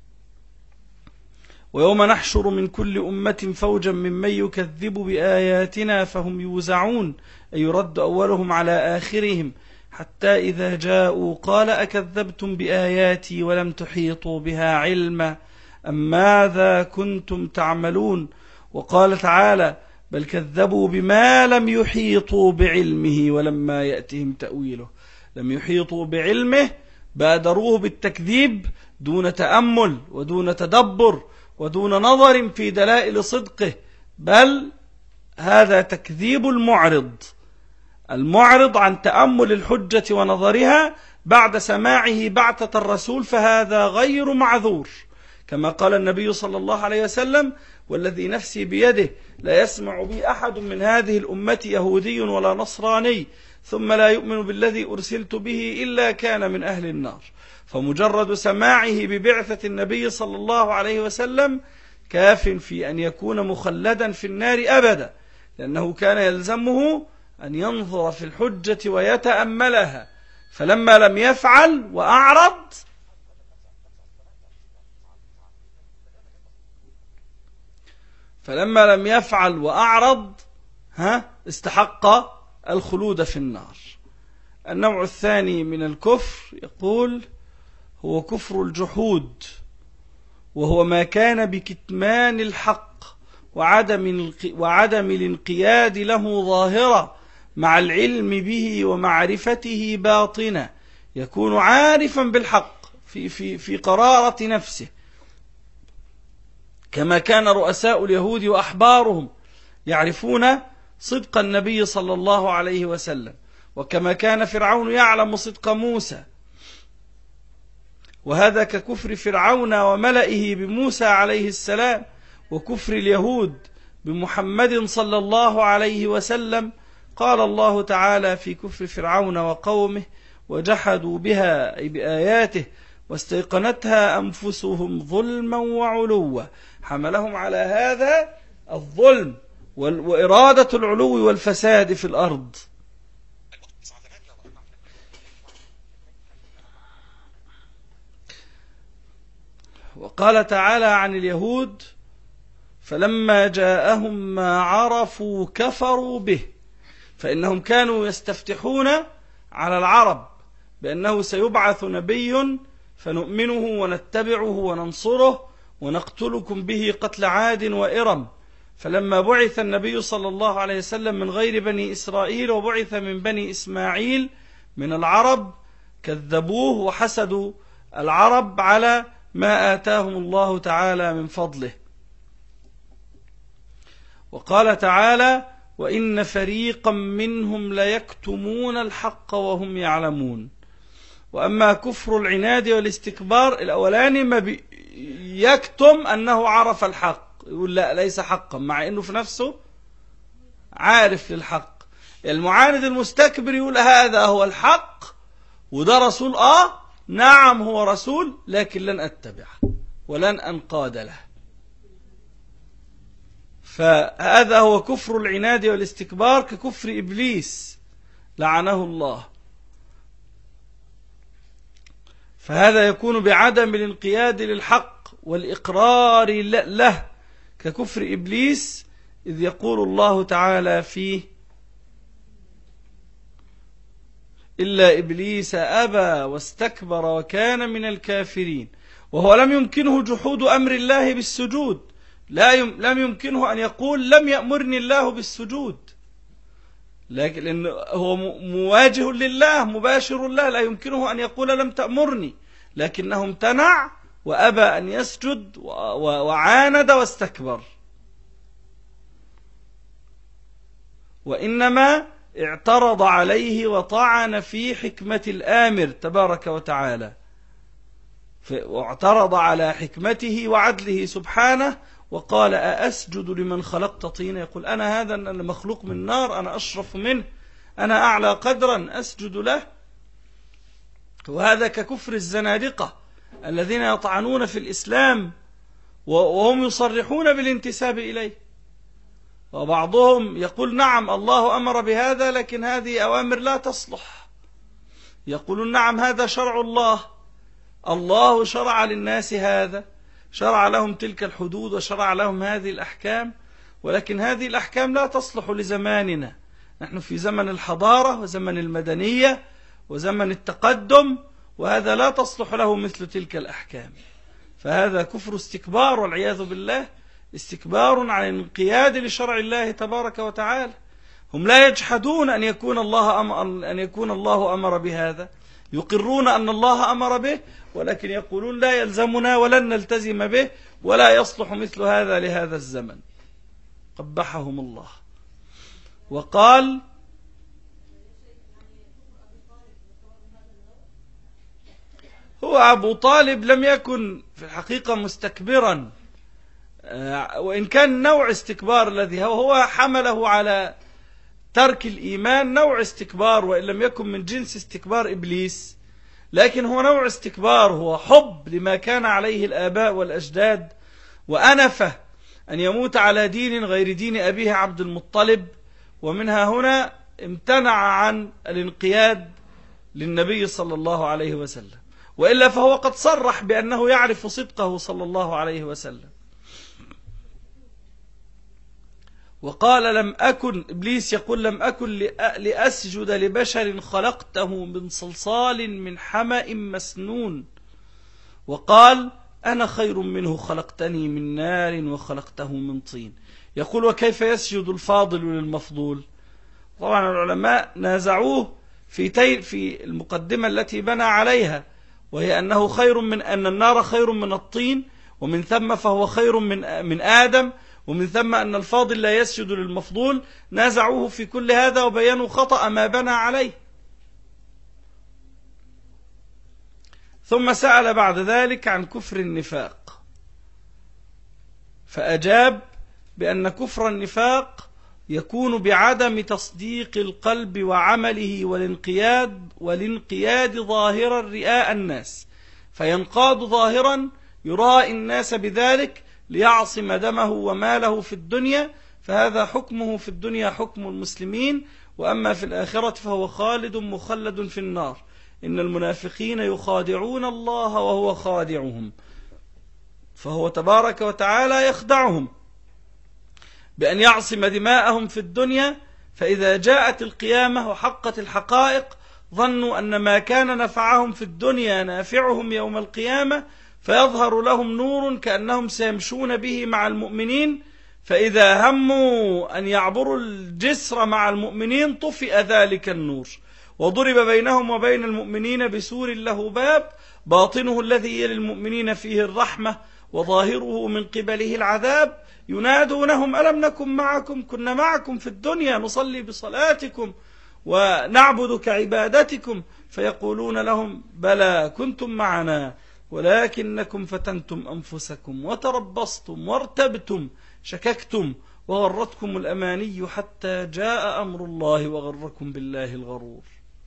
ويوم نحشر من كل أمة فوجا ممن يكذب بآياتنا فهم يوزعون، أي يرد أولهم على آخرهم حتى إذا جاءوا قال أكذبتم بآياتي ولم تحيطوا بها علما أم ماذا كنتم تعملون. وقال تعالى بل كذبوا بما لم يحيطوا بعلمه ولما يأتهم تأويله. لم يحيطوا بعلمه، بادروه بالتكذيب دون تأمل ودون تدبر ودون نظر في دلائل صدقه، بل هذا تكذيب المعرض، المعرض عن تأمل الحجة ونظرها بعد سماعه بعثة الرسول، فهذا غير معذور. كما قال النبي صلى الله عليه وسلم والذي نفسي بيده لا يسمع بي أحد من هذه الأمة يهودي ولا نصراني ثم لا يؤمن بالذي أرسلت به إلا كان من أهل النار. فمجرد سماعه ببعثة النبي صلى الله عليه وسلم كاف في أن يكون مخلدا في النار أبدا، لأنه كان يلزمه أن ينظر في الحجة ويتأملها. فلما لم يفعل وأعرض فلما لم يفعل وأعرض ها استحق الخلود في النار. النوع الثاني من الكفر يقول هو كفر الجحود، وهو ما كان بكتمان الحق وعدم وعدم الانقياد له ظاهرا مع العلم به ومعرفته باطنا. يكون عارفا بالحق في في في قرارة نفسه، كما كان رؤساء اليهود وأحبارهم يعرفون صدق النبي صلى الله عليه وسلم، وكما كان فرعون يعلم صدق موسى. وهذا ككفر فرعون وملئه بموسى عليه السلام، وكفر اليهود بمحمد صلى الله عليه وسلم. قال الله تعالى في كفر فرعون وقومه وجحدوا بها أي بآياته واستيقنتها أنفسهم ظلما وعلوا. حملهم على هذا الظلم وإرادة العلو والفساد في الأرض. وقال تعالى عن اليهود: فلما جاءهم ما عرفوا كفروا به، فإنهم كانوا يستفتحون على العرب بأنه سيبعث نبي فنؤمنه ونتبعه وننصره ونقتلكم به قتل عاد وإرم. فلما بعث النبي صلى الله عليه وسلم من غير بني إسرائيل وبعث من بني إسماعيل من العرب كذبوه وحسدوا العرب على ما آتاهم الله تعالى من فضله. وقال تعالى: وإن فريقا منهم ليكتمون الحق وهم يعلمون. وأما كفر العناد والاستكبار الأولاني ما يكتم أنه عرف الحق، يقول لا ليس حقا، مع أنه في نفسه عارف للحق. المعاند المستكبر يقول هذا هو الحق وده رسول، آه نعم هو رسول، لكن لن أتبعه ولن أنقاد له. فهذا هو كفر العناد والاستكبار ككفر إبليس لعنه الله. فهذا يكون بعدم الانقياد للحق والإقرار له ككفر إبليس، إذ يقول الله تعالى فيه: إلا إبليس أبى واستكبر وكان من الكافرين. وهو لم يمكنه جحود أمر الله بالسجود، لا يم لم يمكنه أن يقول لم يأمرني الله بالسجود، لكن هو مواجه لله مباشر الله، لا يمكنه أن يقول لم تأمرني، لكنه امتنع وأبى أن يسجد وعاند واستكبر. وإنما اعترض عليه وطعن في حكمة الآمر تبارك وتعالى، واعترض على حكمته وعدله سبحانه وقال: أأسجد لمن خلقت طينا؟ يقول أنا هذا المخلوق من نار، أنا أشرف منه، أنا أعلى قدرا أسجد له. وهذا ككفر الزنادقة الذين يطعنون في الإسلام وهم يصرحون بالانتساب إليه. وبعضهم يقول نعم الله أمر بهذا، لكن هذه أوامر لا تصلح. يقولون نعم هذا شرع الله، الله شرع للناس هذا، شرع لهم تلك الحدود وشرع لهم هذه الأحكام، ولكن هذه الأحكام لا تصلح لزماننا. نحن في زمن الحضارة وزمن المدنية وزمن التقدم، وهذا لا تصلح له مثل تلك الأحكام. فهذا كفر استكبار والعياذ بالله، استكبار عن الانقياد لشرع الله تبارك وتعالى. هم لا يجحدون أن يكون الله أمر, أن يكون الله أمر بهذا، يقرون أن الله أمر به، ولكن يقولون لا يلزمنا ولن نلتزم به ولا يصلح مثل هذا لهذا الزمن. قبحهم الله. وقال: هو أبو طالب لم يكن في الحقيقة مستكبرا، وإن كان نوع استكبار الذي هو حمله على ترك الإيمان نوع استكبار، وإن لم يكن من جنس استكبار إبليس، لكن هو نوع استكبار، هو حب لما كان عليه الآباء والأجداد، وأنفه أن يموت على دين غير دين أبيه عبد المطلب، ومنها هنا امتنع عن الانقياد للنبي صلى الله عليه وسلم، وإلا فهو قد صرح بأنه يعرف صدقه صلى الله عليه وسلم. وقال: لم أكن، إبليس يقول لم أكن لأسجد لبشر خلقته من صلصال من حمأ مسنون. وقال: أنا خير منه خلقتني من نار وخلقته من طين. يقول: وكيف يسجد الفاضل للمفضول؟ طبعا العلماء نازعوه في تي في المقدمة التي بنى عليها، وهي أنه خير من أن النار خير من الطين، ومن ثم فهو خير من من آدم، ومن ثم أن الفاضل لا يسجد للمفضول. نازعوه في كل هذا وبينوا خطأ ما بنى عليه. ثم سأل بعد ذلك عن كفر النفاق، فأجاب بأن كفر النفاق يكون بعدم تصديق القلب وعمله والانقياد والانقياد ظاهرا رئاء الناس، فينقاد ظاهرا يرائي الناس بذلك ليعصم دمه وماله في الدنيا، فهذا حكمه في الدنيا حكم المسلمين، وأما في الآخرة فهو خالد مخلد في النار. إن المنافقين يخادعون الله وهو خادعهم. فهو تبارك وتعالى يخدعهم بأن يعصم دماءهم في الدنيا، فإذا جاءت القيامة وحقت الحقائق ظنوا أن ما كان نفعهم في الدنيا نافعهم يوم القيامة، فيظهر لهم نور كأنهم سيمشون به مع المؤمنين، فإذا هموا أن يعبروا الجسر مع المؤمنين طفئ ذلك النور، وضرب بينهم وبين المؤمنين بسور له باب باطنه الذي يلي المؤمنين فيه الرحمة وظاهره من قبله العذاب، ينادونهم ألم نكن معكم، كنا معكم في الدنيا نصلي بصلاتكم ونعبد كعبادتكم، فيقولون لهم بلى كنتم معنا ولكنكم فتنتم أنفسكم وتربصتم وارتبتم شككتم وغرتكم الأماني حتى جاء أمر الله وغركم بالله الغرور.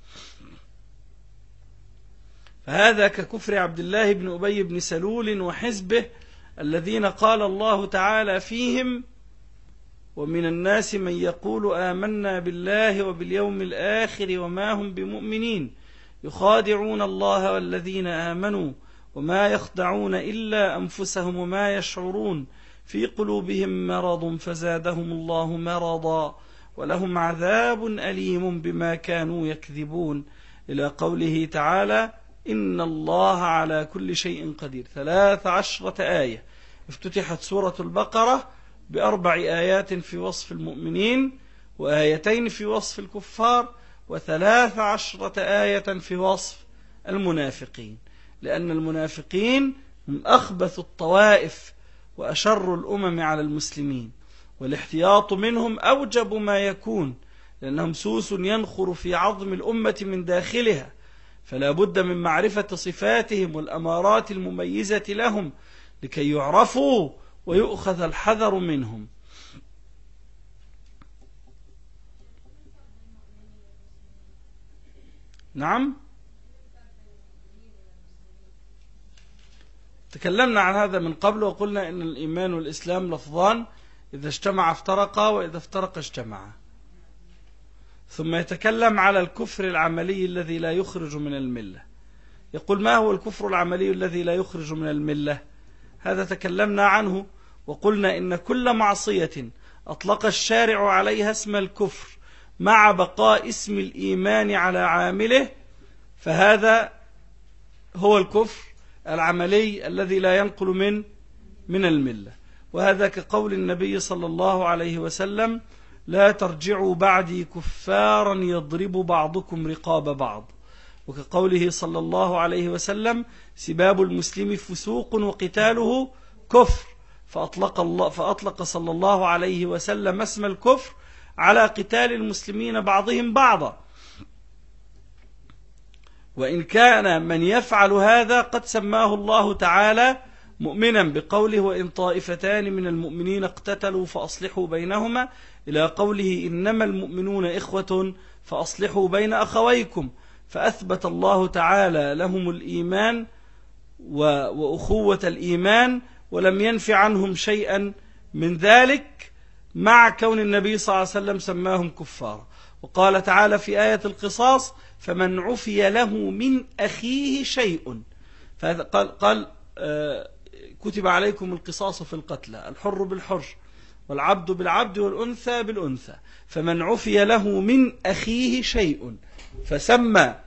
فهذا ككفر عبد الله بن أبي بن سلول وحزبه الذين قال الله تعالى فيهم ومن الناس من يقول آمنا بالله وباليوم الآخر وما هم بمؤمنين يخادعون الله والذين آمنوا وما يخدعون إلا أنفسهم وما يشعرون في قلوبهم مرض فزادهم الله مرضا ولهم عذاب أليم بما كانوا يكذبون، إلى قوله تعالى إن الله على كل شيء قدير. ثلاث عشرة آية. افتتحت سورة البقرة بأربع آيات في وصف المؤمنين، وآيتين في وصف الكفار، وثلاث عشرة آية في وصف المنافقين، لأن المنافقين هم أخبث الطوائف وأشر الأمم على المسلمين، والاحتياط منهم أوجب ما يكون، لأنهم سوس ينخر في عظم الأمة من داخلها، فلا بد من معرفة صفاتهم والأمارات المميزة لهم لكي يعرفوا ويؤخذ الحذر منهم. نعم، تكلمنا عن هذا من قبل وقلنا إن الإيمان والإسلام لفظان، إذا اجتمع افترقا وإذا افترق اجتمعا. ثم يتكلم على الكفر العملي الذي لا يخرج من الملة. يقول ما هو الكفر العملي الذي لا يخرج من الملة؟ هذا تكلمنا عنه وقلنا إن كل معصية أطلق الشارع عليها اسم الكفر مع بقاء اسم الإيمان على عامله فهذا هو الكفر العملي الذي لا ينقل من من الملة. وهذا كقول النبي صلى الله عليه وسلم لا ترجعوا بعدي كفارا يضرب بعضكم رقاب بعض، وكقوله صلى الله عليه وسلم سباب المسلم فسوق وقتاله كفر، فأطلق, الله فأطلق صلى الله عليه وسلم اسم الكفر على قتال المسلمين بعضهم بعضا، وإن كان من يفعل هذا قد سماه الله تعالى مؤمنا بقوله وإن طائفتان من المؤمنين اقتتلوا فأصلحوا بينهما، إلى قوله إنما المؤمنون إخوة فأصلحوا بين أخويكم، فأثبت الله تعالى لهم الإيمان وأخوة الإيمان ولم ينف عنهم شيئا من ذلك، مع كون النبي صلى الله عليه وسلم سماهم كفار. وقال تعالى في آية القصاص فمن عفي له من أخيه شيء، فهذا قال, قال آه كتب عليكم القصاص في القتلى الحر بالحر والعبد بالعبد والأنثى بالأنثى، فمن عفي له من أخيه شيء، فسمى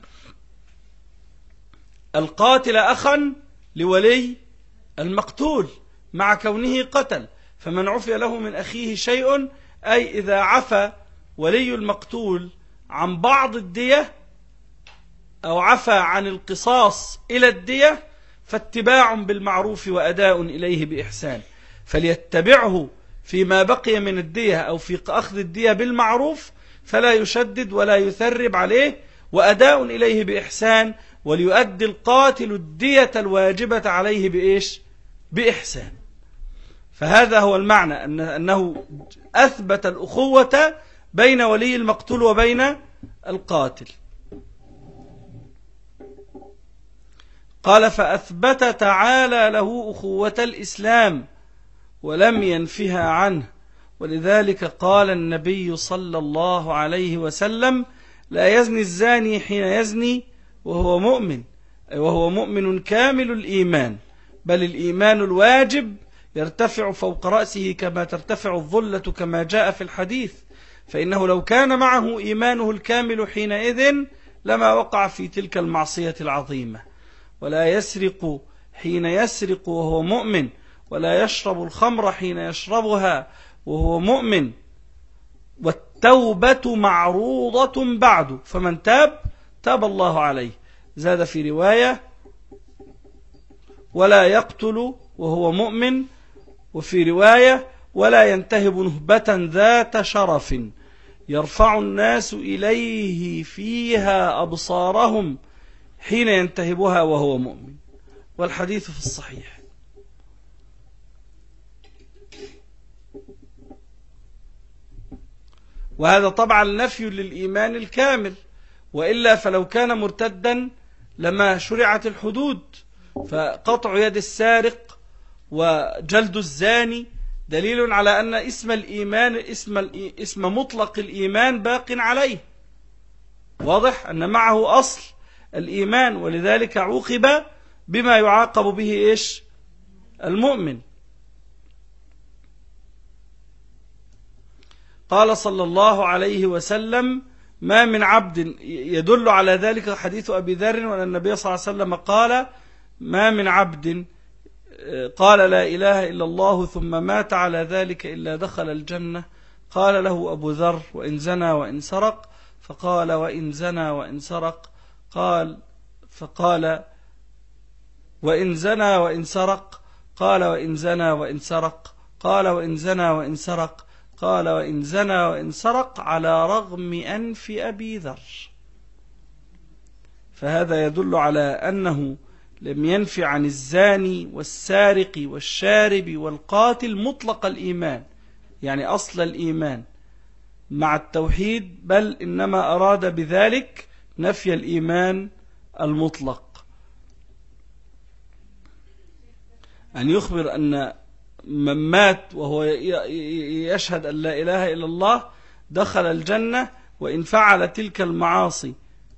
القاتل أخا لولي المقتول مع كونه قتل، فمن عفي له من أخيه شيء أي إذا عفى ولي المقتول عن بعض الدية أو عفى عن القصاص إلى الدية فاتباع بالمعروف وأداء إليه بإحسان، فليتبعه فيما بقي من الدية أو في أخذ الدية بالمعروف فلا يشدد ولا يثرب عليه، وأداء إليه بإحسان، وليؤدي القاتل الدية الواجبة عليه بإيش؟ بإحسان. فهذا هو المعنى، أنه أثبت الأخوة بين ولي المقتول وبين القاتل. قال فأثبت تعالى له أخوة الإسلام ولم ينفها عنه، ولذلك قال النبي صلى الله عليه وسلم لا يزني الزاني حين يزني وهو مؤمن، وهو مؤمن كامل الإيمان، بل الإيمان الواجب يرتفع فوق رأسه كما ترتفع الظلة كما جاء في الحديث، فإنه لو كان معه إيمانه الكامل حينئذ لما وقع في تلك المعصية العظيمة. ولا يسرق حين يسرق وهو مؤمن، ولا يشرب الخمر حين يشربها وهو مؤمن، والتوبة معروضة بعد، فمن تاب تاب الله عليه. زاد في رواية ولا يقتل وهو مؤمن، وفي رواية ولا ينتهب نهبة ذات شرف يرفع الناس إليه فيها أبصارهم حين ينتهبها وهو مؤمن، والحديث في الصحيح. وهذا طبعا نفي للإيمان الكامل، وإلا فلو كان مرتدا لما شرعت الحدود، فقطع يد السارق وجلد الزاني دليل على أن اسم الإيمان اسم, اسم مطلق الإيمان باق عليه، واضح أن معه أصل الإيمان، ولذلك عوقب بما يعاقب به إيش؟ المؤمن. قال صلى الله عليه وسلم ما من عبد، يدل على ذلك حديث أبي ذر، وأن النبي صلى الله عليه وسلم قال ما من عبد قال لا إله إلا الله ثم مات على ذلك إلا دخل الجنة. قال له أبو ذر وإن زنى وإن سرق؟ فقال وإن زنى وإن سرق. قال فقال وإن زنى وإن سرق؟ قال وإن زنى وإن سرق. قال وإن زنى وإن سرق؟ قال وإن زنى وإن سرق على رغم أنف أبي ذر. فهذا يدل على أنه لم ينفي عن الزاني والسارق والشارب والقاتل مطلق الإيمان، يعني أصل الإيمان مع التوحيد، بل إنما أراد بذلك نفي الإيمان المطلق. أن يخبر أن من مات وهو يشهد أن لا إله إلا الله دخل الجنة وإن فعل تلك المعاصي،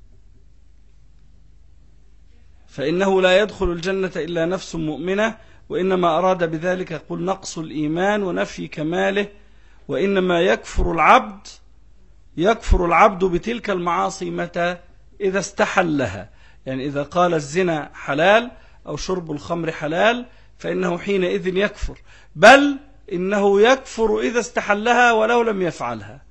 فإنه لا يدخل الجنة إلا نفس مؤمنة، وإنما أراد بذلك يقول نقص الإيمان ونفي كماله. وإنما يكفر العبد يكفر العبد بتلك المعاصي متى؟ إذا استحلها، يعني إذا قال الزنا حلال أو شرب الخمر حلال فإنه حينئذ يكفر، بل إنه يكفر إذا استحلها ولو لم يفعلها.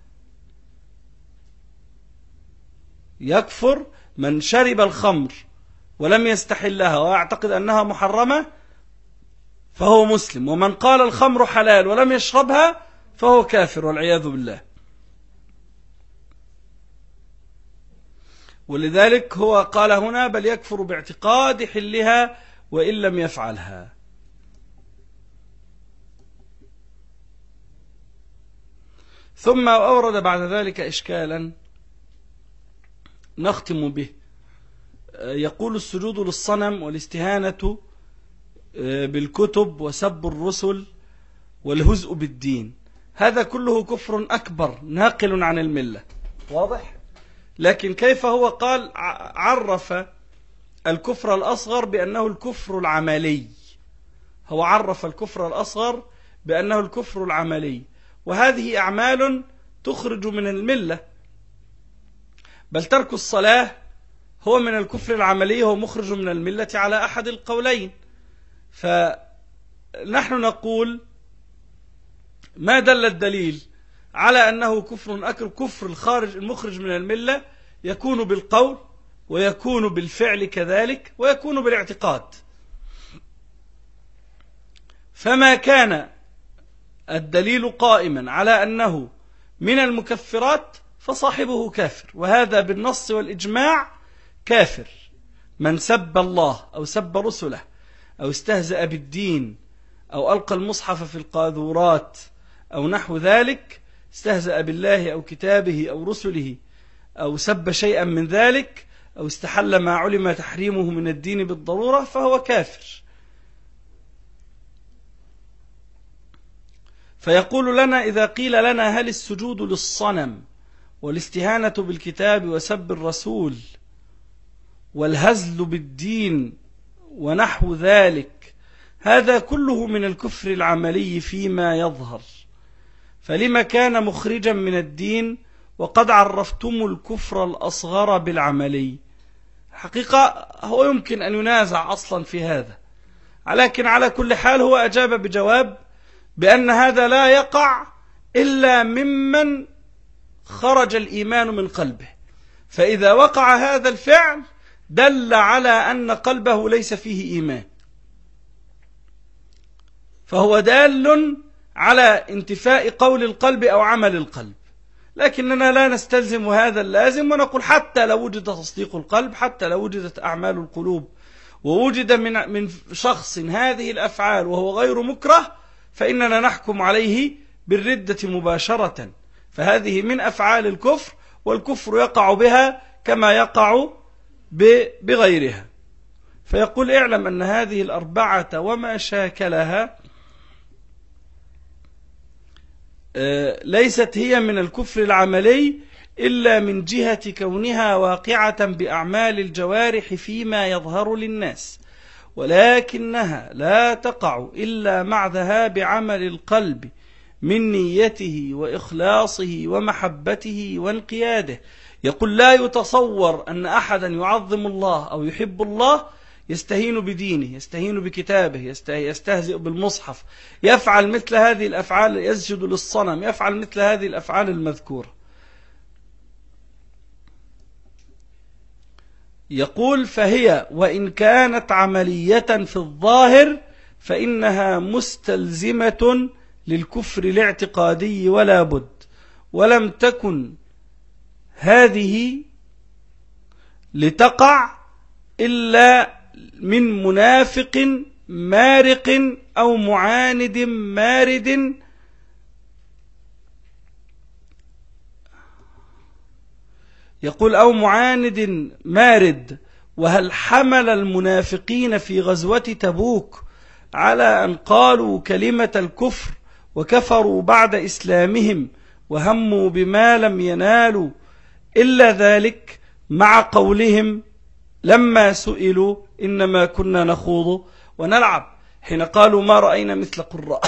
يكفر من شرب الخمر ولم يستحلها ويعتقد أنها محرمة فهو مسلم، ومن قال الخمر حلال ولم يشربها فهو كافر والعياذ بالله. ولذلك هو قال هنا بل يكفر باعتقاد حلها وإن لم يفعلها. ثم أورد بعد ذلك إشكالا نختم به، يقول السجود للصنم والاستهانة بالكتب وسب الرسل والهزء بالدين، هذا كله كفر أكبر ناقل عن الملة، واضح؟ لكن كيف هو قال عرف الكفر الأصغر بأنه الكفر العملي؟ هو عرف الكفر الأصغر بأنه الكفر العملي، وهذه أعمال تخرج من الملة، بل ترك الصلاة هو من الكفر العملي، هو مخرج من الملة على أحد القولين. فنحن نقول ما دل الدليل على أنه كفر أكبر؟ كفر الخارج المخرج من الملة يكون بالقول ويكون بالفعل كذلك ويكون بالاعتقاد. فما كان الدليل قائما على أنه من المكفرات فصاحبه كافر، وهذا بالنص والإجماع كافر. من سب الله أو سب رسله أو استهزأ بالدين أو ألقى المصحف في القاذورات أو نحو ذلك، استهزأ بالله أو كتابه أو رسله أو سب شيئا من ذلك أو استحل ما علم تحريمه من الدين بالضرورة فهو كافر. فيقول لنا إذا قيل لنا هل السجود للصنم والاستهانة بالكتاب وسب الرسول والهزل بالدين ونحو ذلك هذا كله من الكفر العملي فيما يظهر، فلما كان مخرجا من الدين وقد عرفتم الكفر الأصغر بالعملي؟ حقيقة هو يمكن أن ينازع أصلا في هذا، لكن على كل حال هو أجاب بجواب بأن هذا لا يقع إلا ممن خرج الإيمان من قلبه، فإذا وقع هذا الفعل دل على أن قلبه ليس فيه إيمان، فهو دال على انتفاء قول القلب أو عمل القلب. لكننا لا نستلزم هذا اللازم ونقول حتى لو وجد تصديق القلب، حتى لو وجدت أعمال القلوب ووجد من من شخص هذه الأفعال وهو غير مكره، فإننا نحكم عليه بالردة مباشرة، فهذه من أفعال الكفر، والكفر يقع بها كما يقع بغيرها. فيقول اعلم أن هذه الأربعة وما شاكلها ليست هي من الكفر العملي إلا من جهة كونها واقعة بأعمال الجوارح فيما يظهر للناس، ولكنها لا تقع إلا مع ذهاب عمل القلب من نيته وإخلاصه ومحبته وانقياده. يقول لا يتصور أن أحدا يعظم الله أو يحب الله يستهين بدينه، يستهين بكتابه، يستهزئ بالمصحف، يفعل مثل هذه الأفعال، يسجد للصنم، يفعل مثل هذه الأفعال المذكورة. يقول فهي وإن كانت عملية في الظاهر فإنها مستلزمة للكفر الاعتقادي ولا بد، ولم تكن هذه لتقع إلا من منافق مارق أو معاند مارد يقول أو معاند مارد. وهل حمل المنافقين في غزوة تبوك على أن قالوا كلمة الكفر وكفروا بعد إسلامهم وهموا بما لم ينالوا إلا ذلك، مع قولهم لما سئلوا إنما كنا نخوض ونلعب، حين قالوا ما رأينا مثل قراء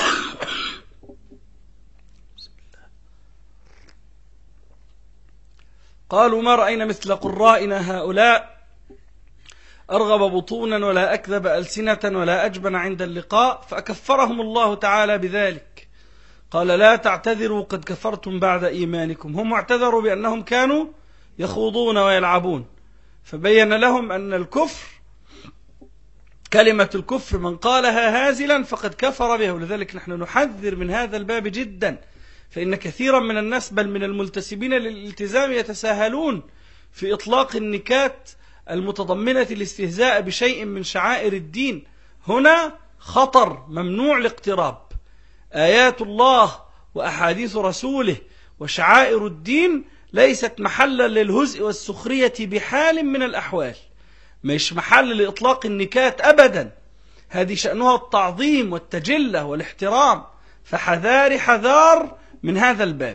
قالوا ما رأينا مثل قرائنا هؤلاء أرغب بطونا ولا أكذب ألسنة ولا أجبن عند اللقاء، فأكفرهم الله تعالى بذلك. قال لا تعتذروا قد كفرتم بعد إيمانكم. هم اعتذروا بأنهم كانوا يخوضون ويلعبون، فبين لهم أن الكفر كلمة الكفر من قالها هازلا فقد كفر بها. ولذلك نحن نحذر من هذا الباب جدا، فإن كثيرا من الناس بل من الملتزمين للالتزام يتساهلون في إطلاق النكات المتضمنة الاستهزاء بشيء من شعائر الدين. هنا خطر ممنوع الاقتراب. آيات الله وأحاديث رسوله وشعائر الدين ليست محلا للهزء والسخرية بحال من الأحوال، مش محل لإطلاق النكات أبدا. هذه شأنها التعظيم والتجلة والاحترام، فحذار حذار من هذا الباب.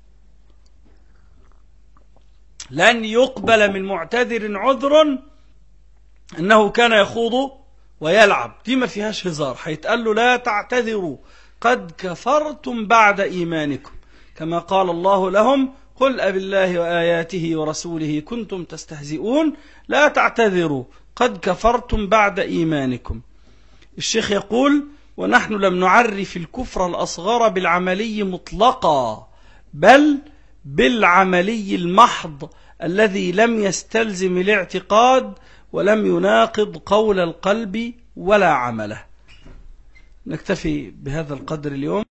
لن يقبل من معتذر عذر أنه كان يخوض ويلعب، دي ما فيهاش هزار، هيتقال له لا تعتذروا قد كفرتم بعد إيمانكم، كما قال الله لهم قل أبالله وآياته ورسوله كنتم تستهزئون لا تعتذروا قد كفرتم بعد إيمانكم. الشيخ يقول ونحن لم نعرف الكفر الأصغر بالعملي مطلقا، بل بالعملي المحض الذي لم يستلزم الاعتقاد ولم يناقض قول القلب ولا عمله. نكتفي بهذا القدر اليوم.